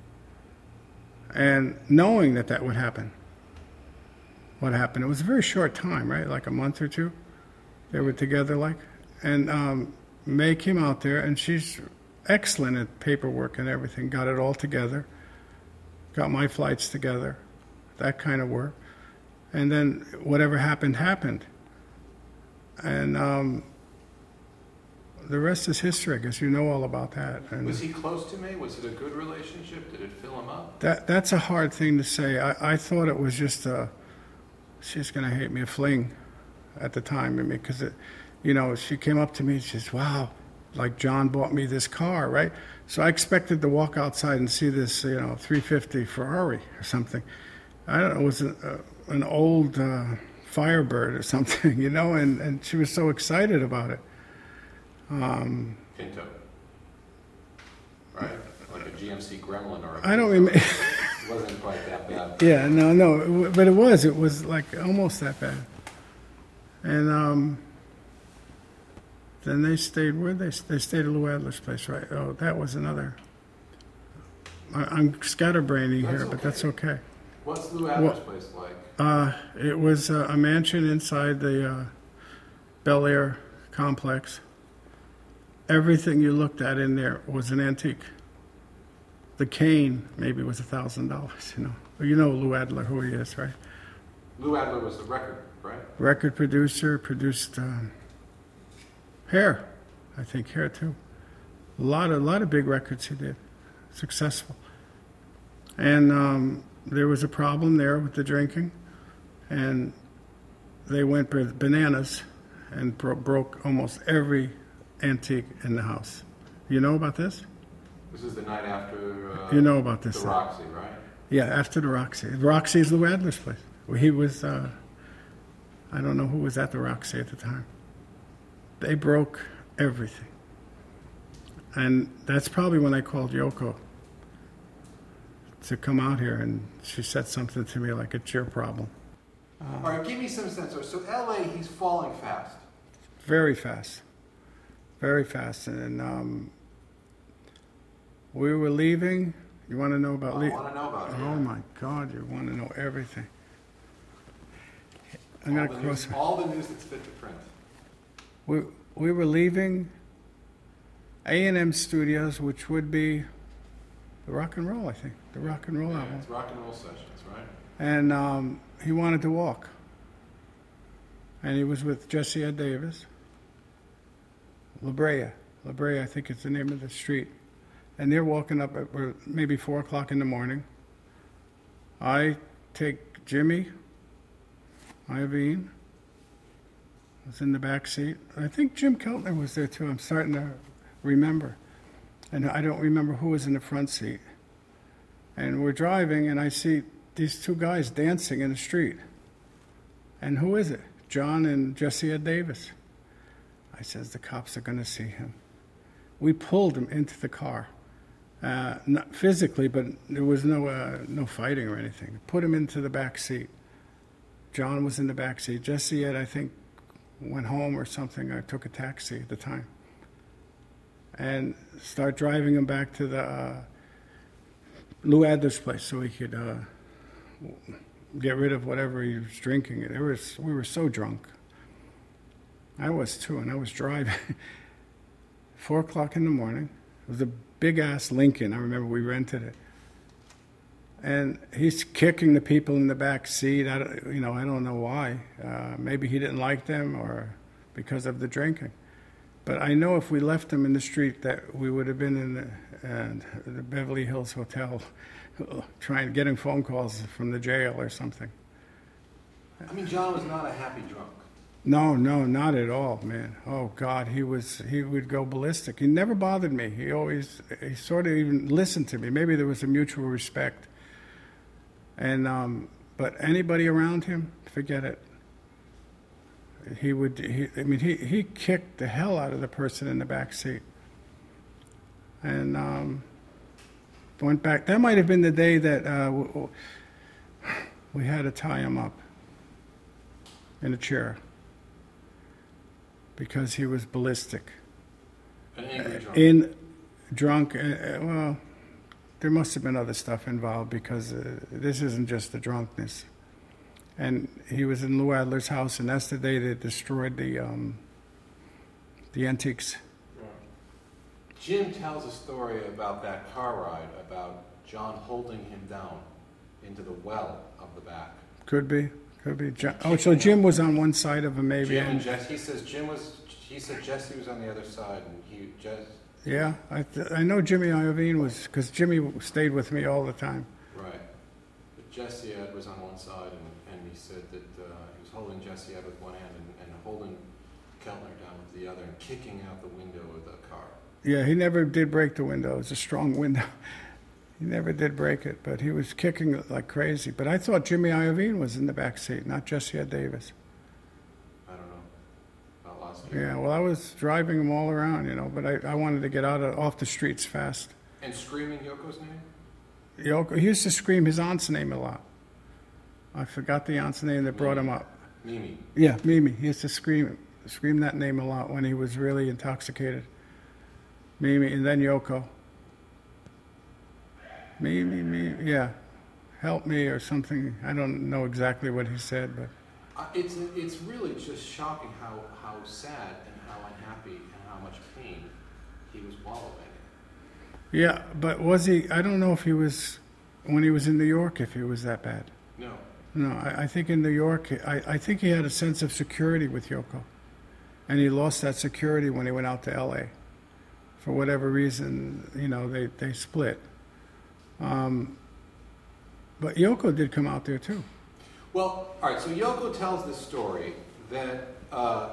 And knowing that that would happen. What happened? It was a very short time, right? Like a month or two. They were together like. And um, May came out there, and she's excellent at paperwork and everything. Got it all together. Got my flights together. That kind of work. And then whatever happened, happened. And um, the rest is history. I guess you know all about that. And Was he close to May? Was it a good relationship? Did it fill him up? that that's a hard thing to say. I, I thought it was just a, she's going to hate me, a fling at the time. I mean, because, you know, she came up to me and she says, wow, like John bought me this car, right? So I expected to walk outside and see this, you know, three fifty Ferrari or something. I don't know, it was an, uh, an old uh, Firebird or something, you know, and, and she was so excited about it. Um, Pinto. Right? Like a G M C Gremlin or a I don't Pinto. remember. It wasn't quite that bad. Yeah, no, no, it w- but it was. It was like almost that bad. And um, then they stayed where they they stayed at Lou Adler's place, right? Oh, that was another. I, I'm scatterbraining That's here, but that's okay. What's Lou Adler's Well- place like? Uh, it was uh, a mansion inside the uh, Bel Air complex. Everything you looked at in there was an antique. The cane maybe was a thousand dollars. You know, you know Lou Adler, who he is, right? Lou Adler was the record, right? Record producer, produced um, Hair, I think Hair too. A lot of a lot of big records he did, successful. And um, there was a problem there with the drinking, and they went bananas and bro- broke almost every antique in the house. You know about this? This is the night after uh, You know about this, the uh, Roxy, right? Yeah, after the Roxy. Roxy is Lou Adler's place. He was, uh, I don't know who was at the Roxy at the time. They broke everything. And that's probably when I called Yoko to come out here, and she said something to me like, it's your problem. All right, give me some sense. So L A, he's falling fast. Very fast. Very fast. And um, we were leaving. You want to know about I leaving? want to know about it. Oh, my God, you want to know everything. I'm all, going to the cross. news, all the news that's fit to print. We, we were leaving A and M Studios, which would be the rock and roll, I think, the rock and roll Yeah, album. it's rock and roll sessions, right? And um, he wanted to walk. And he was with Jesse Ed Davis. La Brea. La Brea, I think it's the name of the street. And they're walking up at we're maybe four o'clock in the morning. I take Jimmy, Iovine, was in the back seat. I think Jim Keltner was there too. I'm starting to remember. And I don't remember who was in the front seat. And we're driving, and I see these two guys dancing in the street. And who is it? John and Jesse Ed Davis. I says, the cops are going to see him. We pulled him into the car. Uh, not physically, but there was no uh, no fighting or anything. Put him into the back seat. John was in the back seat. Jesse Ed, I think, went home or something. I took a taxi at the time. And start driving him back to the uh, Lou Adler's place so he could uh, get rid of whatever he was drinking. It was, we were so drunk. I was too, and I was driving. Four o'clock in the morning. It was a big-ass Lincoln. I remember we rented it. And he's kicking the people in the back seat. I don't, you know, I don't know why. Uh, maybe he didn't like them or because of the drinking. But I know if we left him in the street that we would have been in the, uh, the Beverly Hills Hotel trying, getting phone calls from the jail or something. I mean, John was not a happy drunk. No, no, not at all, man. Oh God, he was, he would go ballistic. He never bothered me. He always, he sort of even listened to me. Maybe there was a mutual respect. And, um, but anybody around him, forget it. He would, he, I mean, he, he kicked the hell out of the person in the back seat. And um, went back. That might have been the day that uh, w- we had to tie him up in a chair because he was ballistic. An angry drunk. In drunk, uh, uh, well, there must have been other stuff involved because uh, this isn't just the drunkenness. And he was in Lou Adler's house, and that's the day they destroyed the um, the antiques. Jim tells a story about that car ride, about John holding him down into the well of the back. Could be, could be. John, oh, so Jim was on one side of him, maybe. Jim and and- Jesse. He says Jim was. He said Jesse was on the other side, and he just Yeah, I th- I know Jimmy Iovine was because Jimmy stayed with me all the time. right. But Jesse Ed was on one side, and, and he said that uh, he was holding Jesse Ed with one hand and, and holding Keltner down with the other, and kicking out the window of the car. Yeah, he never did break the window. It was a strong window. He never did break it, but he was kicking it like crazy. But I thought Jimmy Iovine was in the back seat, not Jesse Ed Davis. I don't know. About last year. Yeah, well, I was driving him all around, you know, but I, I wanted to get out of, off the streets fast. And screaming Yoko's name? Yoko, he used to scream his aunt's name a lot. I forgot the aunt's name that brought him up. Mimi. Yeah, Mimi. He used to scream scream that name a lot when he was really intoxicated. Mimi, and then Yoko. Mimi, Mimi, yeah. Help me or something. I don't know exactly what he said, but... Uh, it's it's really just shocking how, how sad and how unhappy and how much pain he was wallowing in. Yeah, but was he... I don't know if he was... When he was in New York, if he was that bad. No. No, I, I think in New York, I, I think he had a sense of security with Yoko. And he lost that security when he went out to L A. For whatever reason, you know, they, they split. Um, but Yoko did come out there too. Well, all right, so Yoko tells this story that uh,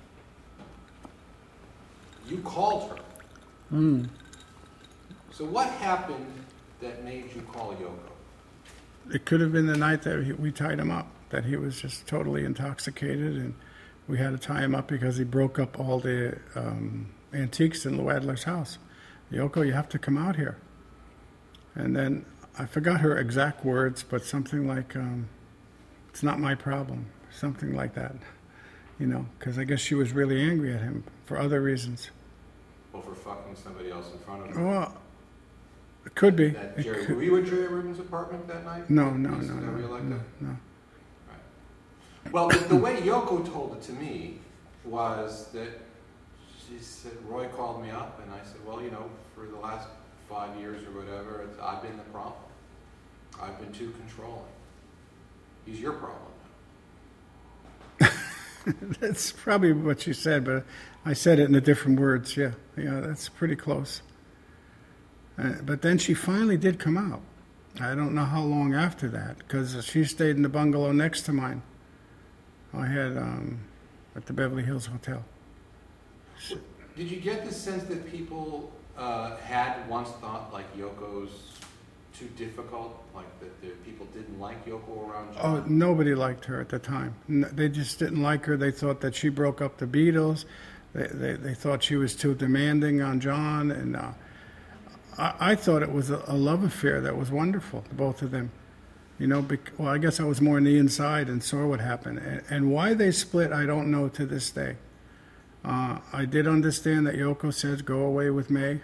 you called her. Mm. So what happened that made you call Yoko? It could have been the night that he, we tied him up, that he was just totally intoxicated, and we had to tie him up because he broke up all the um, antiques in Lou Adler's house. Yoko, you have to come out here. And then I forgot her exact words, but something like, um, it's not my problem, something like that, you know, because I guess she was really angry at him for other reasons. Well, for fucking somebody else in front of her. Well, it could be. That It Jerry, could- were you at Jerry Rubin's apartment that night? No, no, That no, no, scenario like no, that? no. Right. Well, the, the way Yoko told it to me was that she said, Roy called me up, and I said, well, you know, for the last five years or whatever, it's, I've been the problem. I've been too controlling. He's your problem now. That's probably what she said, but I said it in the different words. Yeah, yeah, that's pretty close. Uh, but then she finally did come out. I don't know how long after that, because she stayed in the bungalow next to mine. I had um, at the Beverly Hills Hotel. Did you get the sense that people uh, had once thought like Yoko's too difficult, like that the people didn't like Yoko around John? Oh, nobody liked her at the time. N- They just didn't like her. They thought that she broke up the Beatles. They they, they thought she was too demanding on John, and uh, I, I thought it was a, a love affair that was wonderful, the both of them. You know, bec- well, I guess I was more on the inside and saw what happened, and, and why they split, I don't know to this day. Uh, I did understand that Yoko says, "Go away with May,"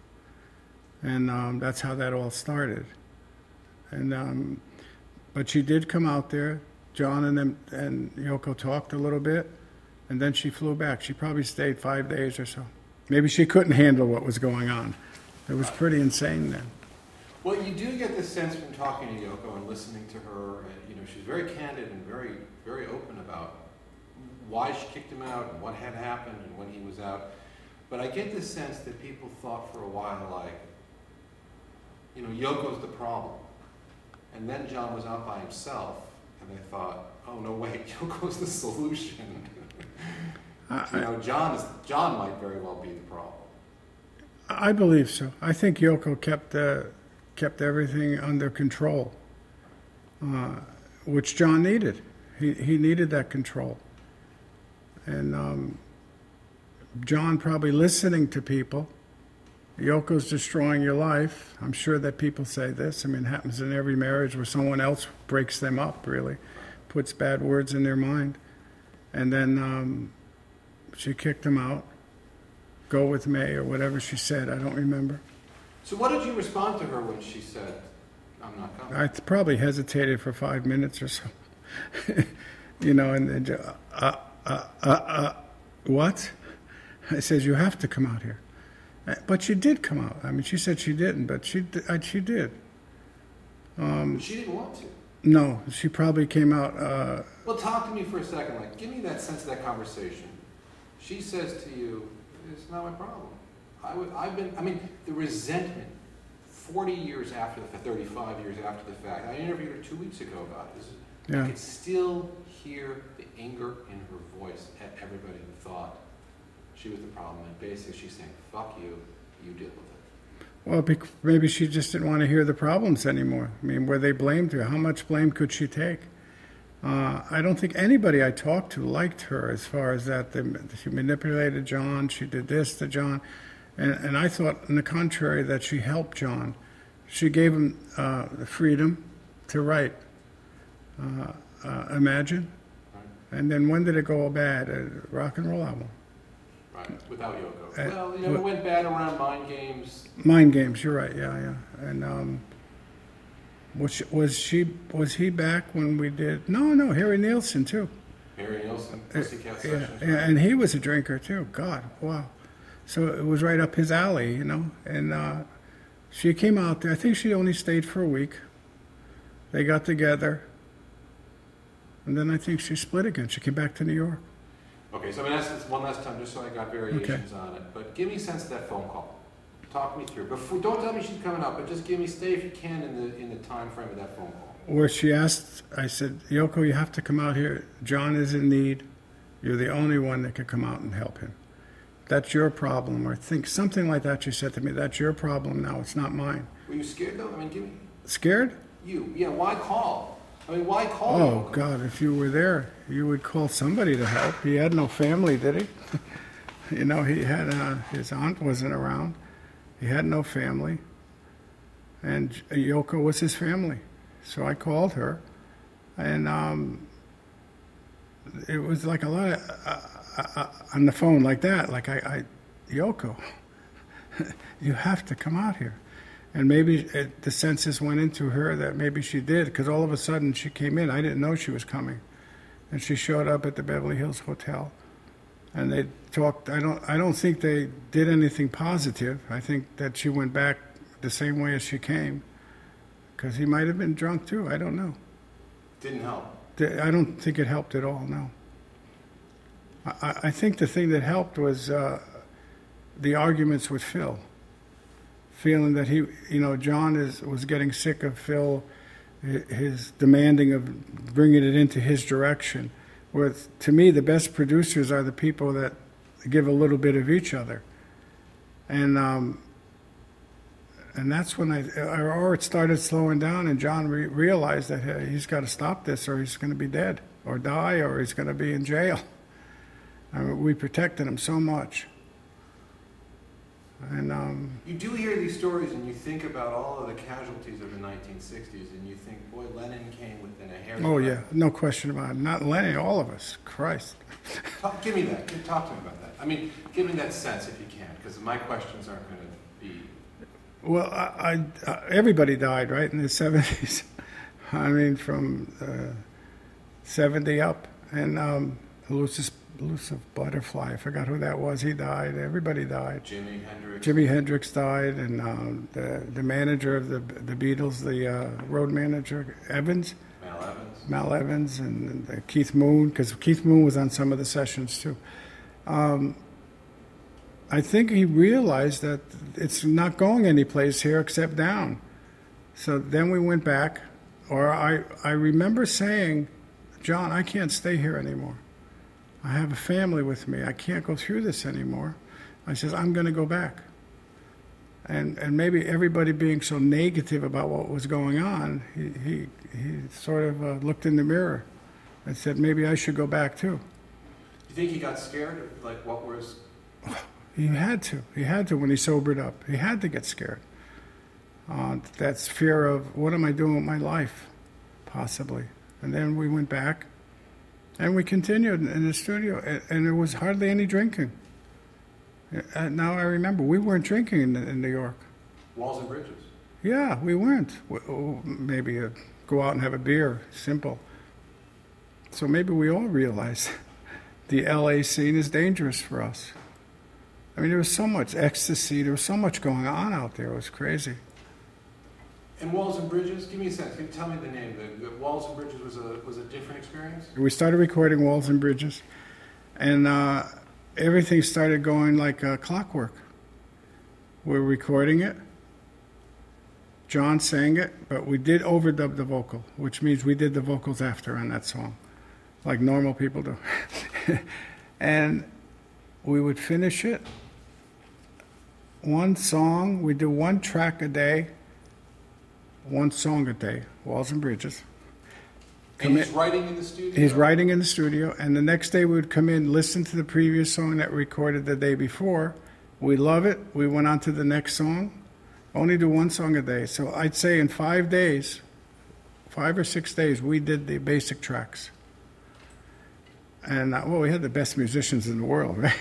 and um, that's how that all started. And um, but she did come out there. John and them and Yoko talked a little bit, and then she flew back. She probably stayed five days or so. Maybe she couldn't handle what was going on. It was pretty insane then. Well, you do get the sense from talking to Yoko and listening to her, and you know, she's very candid and very, very open about why she kicked him out and what had happened and when he was out. But I get the sense that people thought for a while, like, you know, Yoko's the problem. And then John was out by himself, and they thought, oh, no, wait, Yoko's the solution. you know, John, is, John might very well be the problem. I believe so. I think Yoko kept uh, kept everything under control, uh, which John needed. He he needed that control. And um, John probably listening to people. Yoko's destroying your life. I'm sure that people say this. I mean, it happens in every marriage where someone else breaks them up, really, puts bad words in their mind. And then um, she kicked him out. Go with May or whatever she said. I don't remember. So what did you respond to her when she said, I'm not coming? I probably hesitated for five minutes or so. you know, and then, uh, uh, uh, uh, uh, what? I said, you have to come out here. But she did come out. I mean, she said she didn't, but she uh, she did. Um, she didn't want to. No, she probably came out. Uh, well, talk to me for a second. Like, give me that sense of that conversation. She says to you, it's not my problem. I would, I've been, I mean, the resentment, forty years after the fact, thirty-five years after the fact. I interviewed her two weeks ago about this. Yeah. I could still hear the anger in her voice at everybody who thought She was the problem. And basically she's saying, fuck you, you deal with it. Well, bec- maybe she just didn't want to hear the problems anymore. I mean, where they blamed her, how much blame could she take? Uh, I don't think anybody I talked to liked her as far as that. They, she manipulated John, she did this to John. And, and I thought, on the contrary, that she helped John. She gave him uh, the freedom to write. Uh, uh, Imagine. Right. And then when did it go bad? A rock and roll album. Right, without Yoko. Uh, well, you know, it wh- went bad around Mind Games. Mind Games, you're right, yeah, yeah. And um, was she, was she was he back when we did? No, no, Harry Nilsson too. Harry Nilsson, Uh, Pussycat yeah, Sessions. yeah, and he was a drinker too. God, wow. So it was right up his alley, you know. And uh, she came out there. I think she only stayed for a week. They got together, and then I think she split again. She came back to New York. Okay, so in essence, one last time, just so I got variations on it, but give me a sense of that phone call. Talk me through. Before, don't tell me she's coming up, but just give me, stay if you can in the in the time frame of that phone call. Where she asked, I said, Yoko, you have to come out here. John is in need. You're the only one that can come out and help him. That's your problem, or think something like that. She said to me, that's your problem now. It's not mine. Were you scared though? I mean, give me Scared? you. Yeah, why call? I mean, why call? Oh, Yoko? God, if you were there, you would call somebody to help. He had no family, did he? You know, he had, uh, his aunt wasn't around. He had no family. And Yoko was his family. So I called her, and um, it was like a lot of, uh, uh, on the phone like that, like I, I Yoko, you have to come out here. And maybe it, the senses went into her that maybe she did, because all of a sudden she came in. I didn't know she was coming. And she showed up at the Beverly Hills Hotel. And they talked, I don't, I don't think they did anything positive. I think that she went back the same way as she came. Because he might have been drunk too, I don't know. Didn't help. The- I don't think it helped at all, no. I, I- I think the thing that helped was uh, the arguments with Phil. Feeling that he, you know, John is was getting sick of Phil, hi- his demanding of bringing it into his direction. Where to me, the best producers are the people that give a little bit of each other, and um, and that's when I, or it started slowing down, and John re- realized that hey, he's got to stop this, or he's going to be dead, or die, or he's going to be in jail. I mean, we protected him so much. And um, You do hear these stories, and you think about all of the casualties of the nineteen sixties, and you think, boy, Lennon came within a hair. oh yeah, no question about it. Not Lenny, all of us. Christ. Talk, give me that. Give- Talk to me about that. I mean, give me that sense if you can, because my questions aren't going to be. Well, I, I, uh, everybody died, right, in the seventies. I mean, from uh, seventy up. And um, Lucius, Lucius Butterfly, I forgot who that was. He died. Everybody died. Jimi Hendrix. Jimi Hendrix died, and um, the the manager of the the Beatles, the uh, road manager, Evans, Mal Evans. Mal Evans, and, and uh, Keith Moon, because Keith Moon was on some of the sessions too. Um, I think he realized that it's not going anyplace here except down. So then we went back, or I, I remember saying, John, I can't stay here anymore. I have a family with me. I can't go through this anymore. I says, I'm going to go back. And and maybe everybody being so negative about what was going on, he, he, he sort of uh, looked in the mirror and said, maybe I should go back too. You think he got scared of like what was? He had to. He had to when he sobered up. He had to get scared. Uh, that's fear of, what am I doing with my life, possibly. And then we went back, and we continued in the studio, and, and there was hardly any drinking. And now I remember, we weren't drinking in, in New York. Walls and bridges. Yeah, we weren't. W- oh, Maybe uh, go out and have a beer, simple. So maybe we all realized the L A scene is dangerous for us. I mean, there was so much ecstasy. There was so much going on out there. It was crazy. And Walls and Bridges. Give me a sense. Can you tell me the name? The, the Walls and Bridges was a was a different experience. We started recording Walls and Bridges, and uh, everything started going like uh, clockwork. We're recording it. John sang it, but we did overdub the vocal, which means we did the vocals after on that song, like normal people do. And we would finish it. One song, we do one track a day, one song a day, Walls and Bridges. And he's writing in the studio? He's writing in the studio, and the next day we would come in, listen to the previous song that we recorded the day before. We love it. We went on to the next song. Only do one song a day. So I'd say in five days, five or six days, we did the basic tracks. And, uh, well, we had the best musicians in the world, right?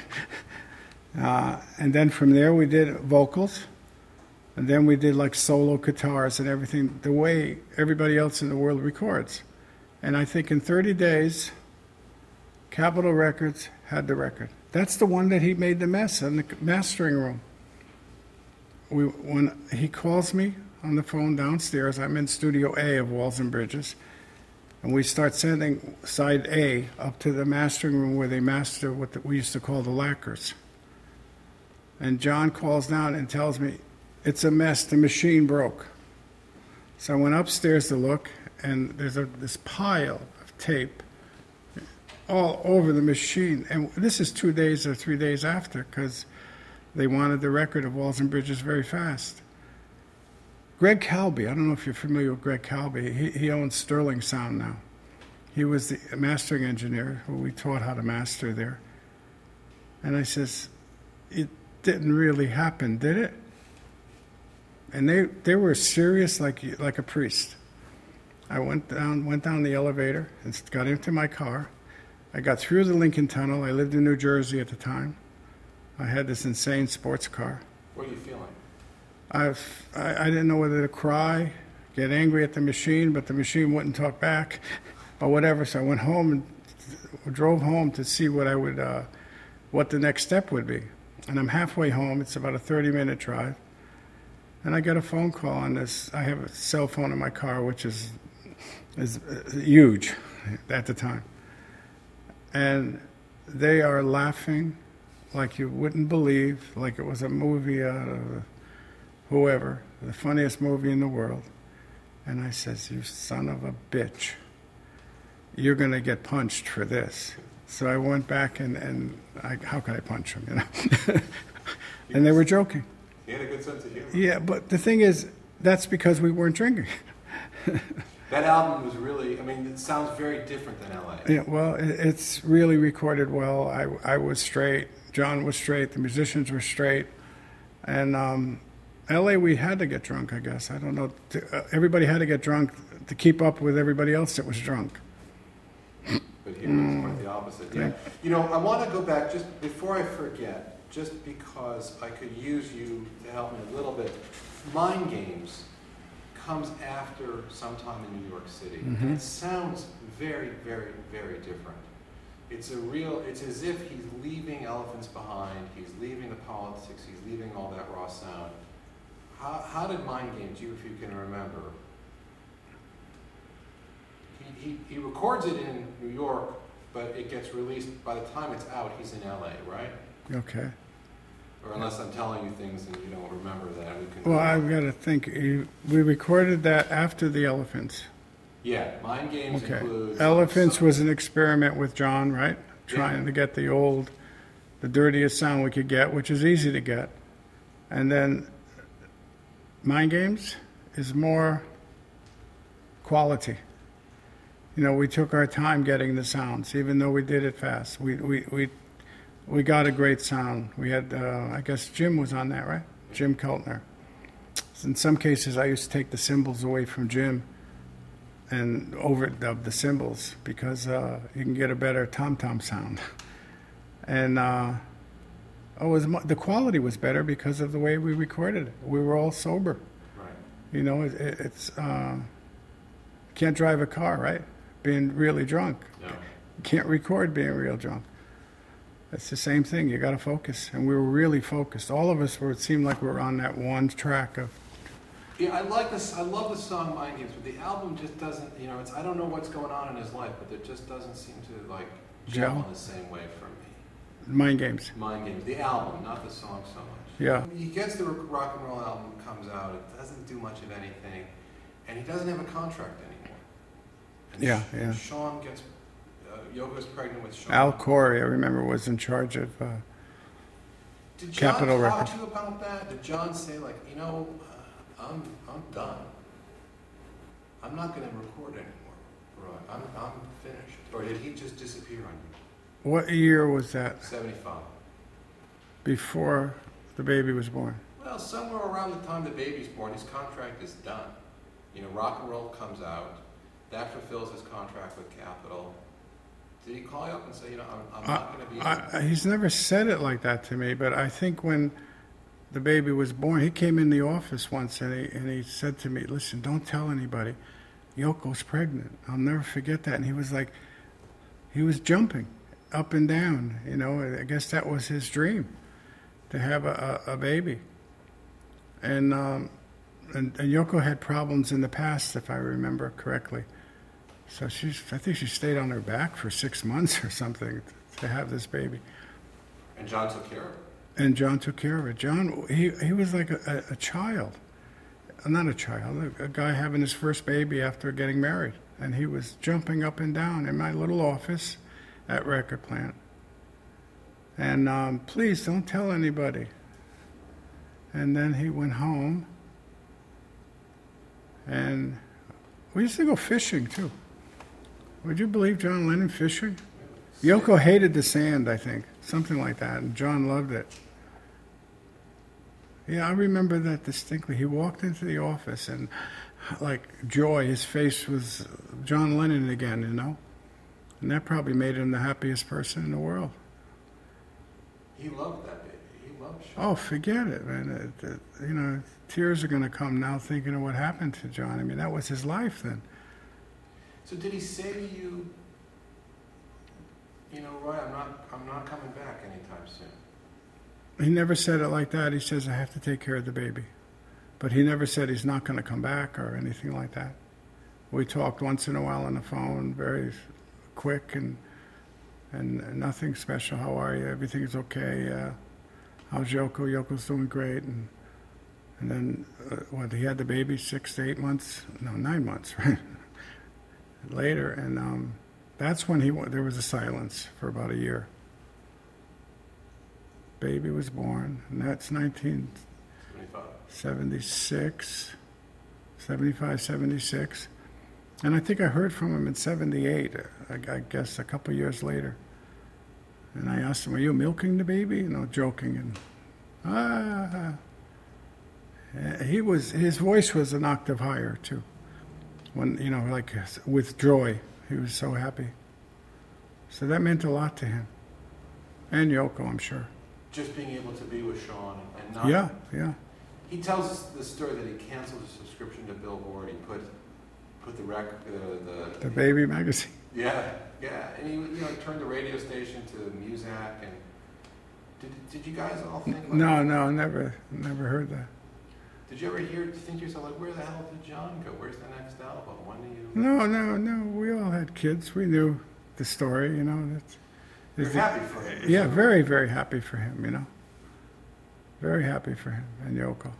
uh, and then from there we did vocals. And then we did like solo guitars and everything, the way everybody else in the world records. And I think in thirty days, Capitol Records had the record. That's the one that he made the mess in the mastering room. We, when he calls me on the phone downstairs, I'm in Studio A of Walls and Bridges, and we start sending side A up to the mastering room where they master what the, we used to call the lacquers. And John calls down and tells me, it's a mess, the machine broke. So I went upstairs to look, and there's a, this pile of tape all over the machine. And this is two days or three days after, because they wanted the record of Walls and Bridges very fast. Greg Calby, I don't know if you're familiar with Greg Calby. He, he owns Sterling Sound now. He was the mastering engineer who we taught how to master there. And I says, it didn't really happen, did it? And they, they were serious like like a priest. I went down went down the elevator and got into my car. I got through the Lincoln Tunnel. I lived in New Jersey at the time. I had this insane sports car. What are you feeling? I, I, I didn't know whether to cry, get angry at the machine, but the machine wouldn't talk back, or whatever. So I went home and drove home to see what I would, uh, what the next step would be. And I'm halfway home. It's about a thirty-minute drive. And I get a phone call on this. I have a cell phone in my car, which is is huge at the time. And they are laughing like you wouldn't believe, like it was a movie out of whoever, the funniest movie in the world. And I says, you son of a bitch, you're going to get punched for this. So I went back and, and I, how could I punch him, you know? And they were joking. He had a good sense of humor. Yeah, but the thing is, that's because we weren't drinking. That album was really, I mean, it sounds very different than L A. Yeah, well, it, it's really recorded well. I, I was straight. John was straight. The musicians were straight. And um, L A, we had to get drunk, I guess. I don't know. To, uh, everybody had to get drunk to keep up with everybody else that was drunk. But here it's quite the opposite. Yeah. You know, I want to go back just before I forget, just because I could use you to help me a little bit. Mind Games comes after sometime in New York City. Mm-hmm. And it sounds very, very, very different. It's a real, it's as if he's leaving Elephants behind, he's leaving the politics, he's leaving all that raw sound. How, how did Mind Games, you if you can remember, he, he, he records it in New York, but it gets released, by the time it's out, he's in L A, right? Okay. Or unless I'm telling you things and you don't remember that. We can Well, I've got to think. We recorded that after the Elephants. Yeah, Mind Games Okay. includes... Elephants some- was an experiment with John, right? Trying Yeah. to get the old, the dirtiest sound we could get, which is easy to get. And then Mind Games is more quality. You know, we took our time getting the sounds, even though we did it fast. We we we, we got a great sound. We had, uh, I guess Jim was on that, right? Jim Keltner. In some cases, I used to take the cymbals away from Jim and overdub the cymbals because uh, you can get a better tom-tom sound. And uh, it was mu- the quality was better because of the way we recorded it. We were all sober. Right. You know, it, it, it's uh, you can't drive a car, right? Being really drunk. No. You can't record being real drunk. It's the same thing. You got to focus, and we were really focused. All of us were. It seemed like we were on that one track of. Yeah, I like this. I love the song Mind Games, but the album just doesn't. You know, it's. I don't know what's going on in his life, but it just doesn't seem to like gel Gel? in the same way for me. Mind Games. Mind Games, the album, not the song so much. Yeah. He gets the rock and roll album, comes out. It doesn't do much of anything, and he doesn't have a contract anymore. And Yeah, Sh- yeah. Sean gets. Uh, Yoko's pregnant with Sean. Al Corey, I remember, was in charge of uh, Did John Capitol talk Records. to you about that? Did John say, like, you know, uh, I'm I'm done. I'm not going to record anymore, Roy. I'm I'm finished. Or did he just disappear on you? What year was that? seventy-five. Before the baby was born. Well, somewhere around the time the baby's born, his contract is done. You know, rock and roll comes out. That fulfills his contract with Capitol. Did he call you up and say, you know, I'm, I'm not going to be... I, I, he's never said it like that to me, but I think when the baby was born, he came in the office once and he, and he said to me, listen, don't tell anybody. Yoko's pregnant. I'll never forget that. And he was like, he was jumping up and down. You know, I guess that was his dream, to have a, a, a baby. And, um, and and Yoko had problems in the past, if I remember correctly. So she's, I think she stayed on her back for six months or something to have this baby. And John took care of it. And John took care of it. John, he he was like a, a, a child, not a child, a, a guy having his first baby after getting married. And he was jumping up and down in my little office at Record Plant. And um, please don't tell anybody. And then he went home. And we used to go fishing too. Would you believe John Lennon fishing? Yoko hated the sand, I think, something like that, and John loved it. Yeah, I remember that distinctly. He walked into the office and, like, joy, his face was John Lennon again, you know? And that probably made him the happiest person in the world. He loved that baby. He loved Sean. Oh, forget it, man. It, it, you know, tears are going to come now thinking of what happened to John. I mean, that was his life then. So did he say to you, you know, Roy, I'm not, I'm not coming back anytime soon? He never said it like that. He says, I have to take care of the baby. But he never said he's not going to come back or anything like that. We talked once in a while on the phone, very quick and and nothing special. How are you? Everything's okay. Uh, how's Yoko? Yoko's doing great. And and then, uh, what, he had the baby six to eight months? No, nine months, right? Later. And um, that's when he there was a silence for about a year. Baby was born, and that's nineteen seventy-six, seventy-five, seventy-six. And I think I heard from him in seventy-eight, I, I guess a couple years later. And I asked him, are you milking the baby? You know, joking. And ah, he was, his voice was an octave higher, too. When, you know, like with joy, he was so happy. So that meant a lot to him. And Yoko, I'm sure. Just being able to be with Sean and not... Yeah, yeah. He tells us the story that he canceled his subscription to Billboard. He put put the record, the, the... The baby magazine. Yeah, yeah. And he, you know, turned the radio station to Muzak. And did, did you guys all think like No, no, never, never heard that. Did you ever hear, think to yourself, like, where the hell did John go? Where's the next album? When do you... No, no, no. We all had kids. We knew the story, you know. That's, You're happy for him. Yeah, very, very happy for him, you know. Very happy for him and Yoko.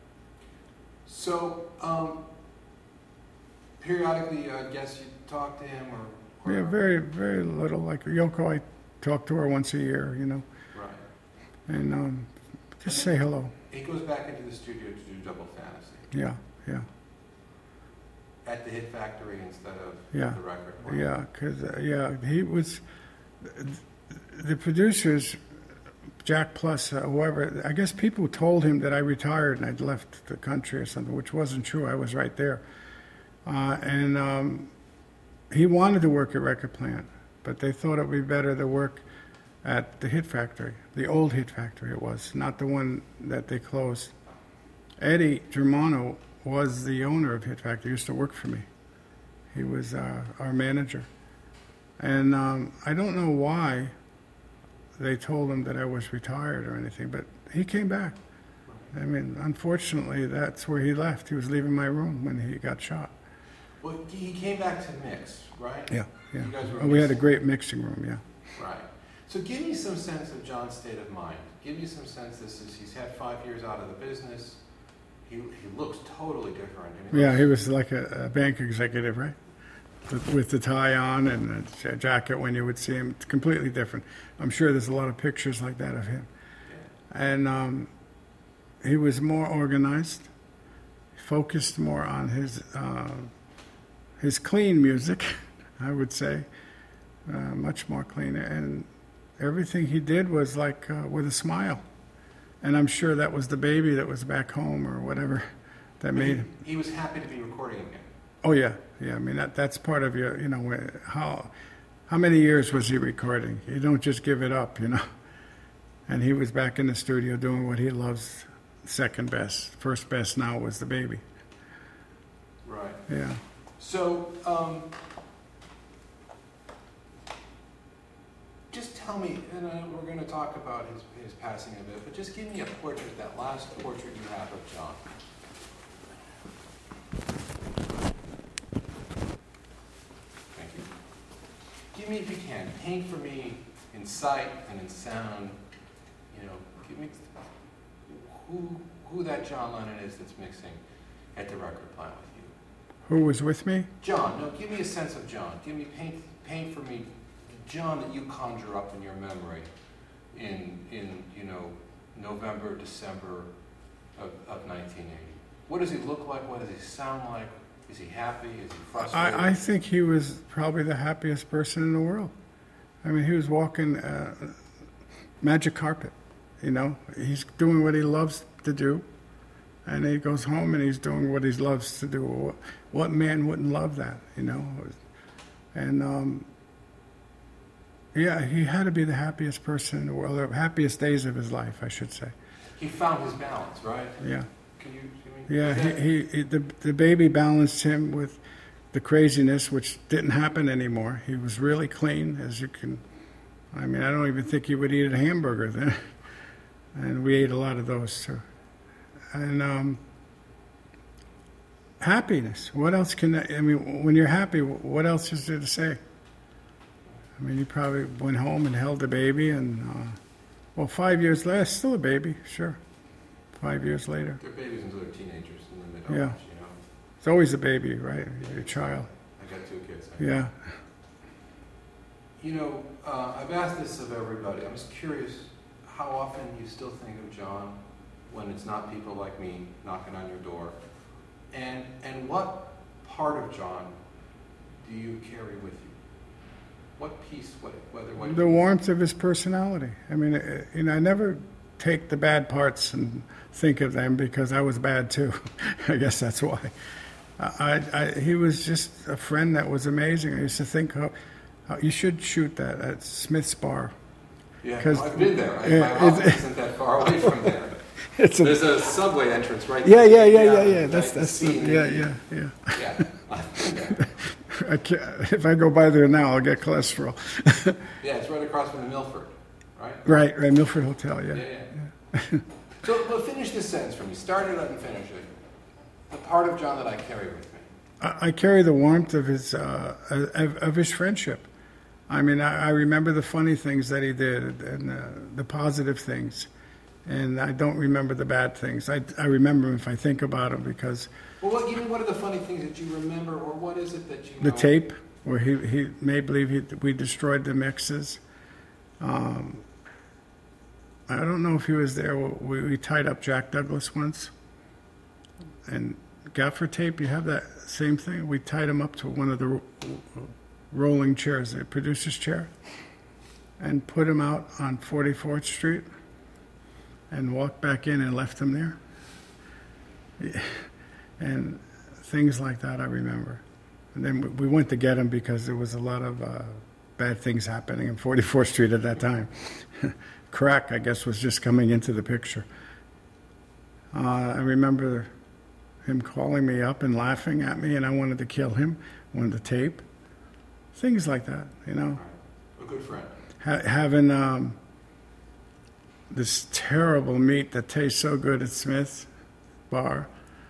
So, um, periodically, I guess you talk to him or... or Yeah, very, very little. Like Yoko, I talk to her once a year, you know. Right. And um, just say hello. He goes back into the studio to do Double Fantasy. Yeah, yeah. At the Hit Factory instead of Yeah. the record plant. Yeah, because, uh, yeah, he was... The producers, Jack Plus, uh, whoever, I guess people told him that I retired and I'd left the country or something, which wasn't true. I was right there. Uh, and um, he wanted to work at Record Plant, but they thought it would be better to work at the Hit Factory, the old Hit Factory it was, not the one that they closed. Eddie Germano was the owner of Hit Factory. He used to work for me. He was uh, our manager. And um, I don't know why they told him that I was retired or anything, but he came back. I mean, unfortunately, that's where he left. He was leaving my room when he got shot. Well, he came back to mix, right? Yeah, yeah. You guys were Oh, we had a mixing. great mixing room, yeah. Right. So give me some sense of John's state of mind. Give me some sense this is, he's had five years out of the business. He, he looks totally different. And Yeah, looks- he was like a, a bank executive, right? With, with the tie on and the jacket when you would see him. It's completely different. I'm sure there's a lot of pictures like that of him. And um, he was more organized, focused more on his uh, his clean music, I would say, uh, much more clean. And everything he did was like uh, with a smile. And I'm sure that was the baby that was back home or whatever that made him. He was happy to be recording again. Oh yeah, yeah. I mean that that's part of your, you know, wh- how how many years was he recording? You don't just give it up, you know. And he was back in the studio doing what he loves second best. First best now was the baby. Right. Yeah. So, um, just tell me, and uh, we're going to talk about his, his passing a bit, but just give me a portrait, that last portrait you have of John. Thank you. Give me, if you can, paint for me in sight and in sound, you know, give me who, who that John Lennon is that's mixing at the record plant with you. Who was with me? John, no, give me a sense of John. Give me, paint, paint for me John that you conjure up in your memory in, in you know, November, December of, of nineteen eighty. What does he look like? What does he sound like? Is he happy? Is he frustrated? I, I think he was probably the happiest person in the world. I mean, he was walking uh, magic carpet, you know. He's doing what he loves to do, and he goes home and he's doing what he loves to do. What man wouldn't love that, you know? And, um, yeah, he had to be the happiest person in the world, the happiest days of his life, I should say. He found his balance, right? Yeah. Can you, can we, Yeah, he, he, he the, the baby balanced him with the craziness, which didn't happen anymore. He was really clean, as you can, I mean, I don't even think he would eat a hamburger then. And we ate a lot of those too. And um, happiness, what else can, I, I mean, when you're happy, what else is there to say? I mean, he probably went home and held the baby, and, uh, well, five years later, still a baby, sure. Five years later. They're babies until they're teenagers, and then they don't, Yeah. you know. It's always a baby, right? Your child. I got two kids. I Yeah. You know, uh, I've asked this of everybody. I'm just curious how often you still think of John when it's not people like me knocking on your door. And and what part of John do you carry with you? What piece, what, whether what... The warmth of his personality. I mean, uh, you know, I never take the bad parts and think of them because I was bad too. I guess that's why. I, I, he was just a friend that was amazing. I used to think, oh, oh, you should shoot that at Smith's Bar. Yeah, 'Cause- well, I've been there. I, Yeah, my it's- office isn't that far away from there. It's a, There's a subway entrance right yeah, there. yeah, yeah, yeah, Down yeah. and That's I can that's the, see yeah, the- yeah, yeah. Yeah, I've been there. I can't, if I go by there now, I'll get cholesterol. Yeah, it's right across from the Milford, right? Right, right, Milford Hotel. Yeah. Yeah, yeah. So, but finish this sentence for me. Start it up and finish it. The part of John that I carry with me. I, I carry the warmth of his uh, of, of his friendship. I mean, I, I remember the funny things that he did and uh, the positive things, and I don't remember the bad things. I, I remember them if I think about them because Well, what, even what are the funny things that you remember, or what is it that you know? the tape where he, he made believe he, we destroyed the mixes. Um, I don't know if he was there. We, we tied up Jack Douglas once, and gaffer tape. You have that same thing. We tied him up to one of the ro- rolling chairs, the producer's chair, and put him out on forty-fourth Street, and walked back in and left him there. Yeah. And things like that I remember. And then we- we went to get him because there was a lot of uh, bad things happening in forty-fourth Street at that time. Crack, I guess, was just coming into the picture. Uh, I remember him calling me up and laughing at me, and I wanted to kill him, wanted to tape. Things like that, you know. A good friend. Ha- having um, this terrible meat that tastes so good at Smith's Bar.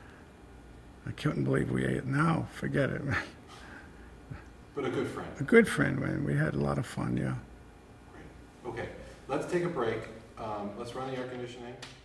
I couldn't believe we ate it. Now, forget it. But a good friend. A good friend, man. We had a lot of fun, yeah. Great. Okay, let's take a break. Um, let's run the air conditioning.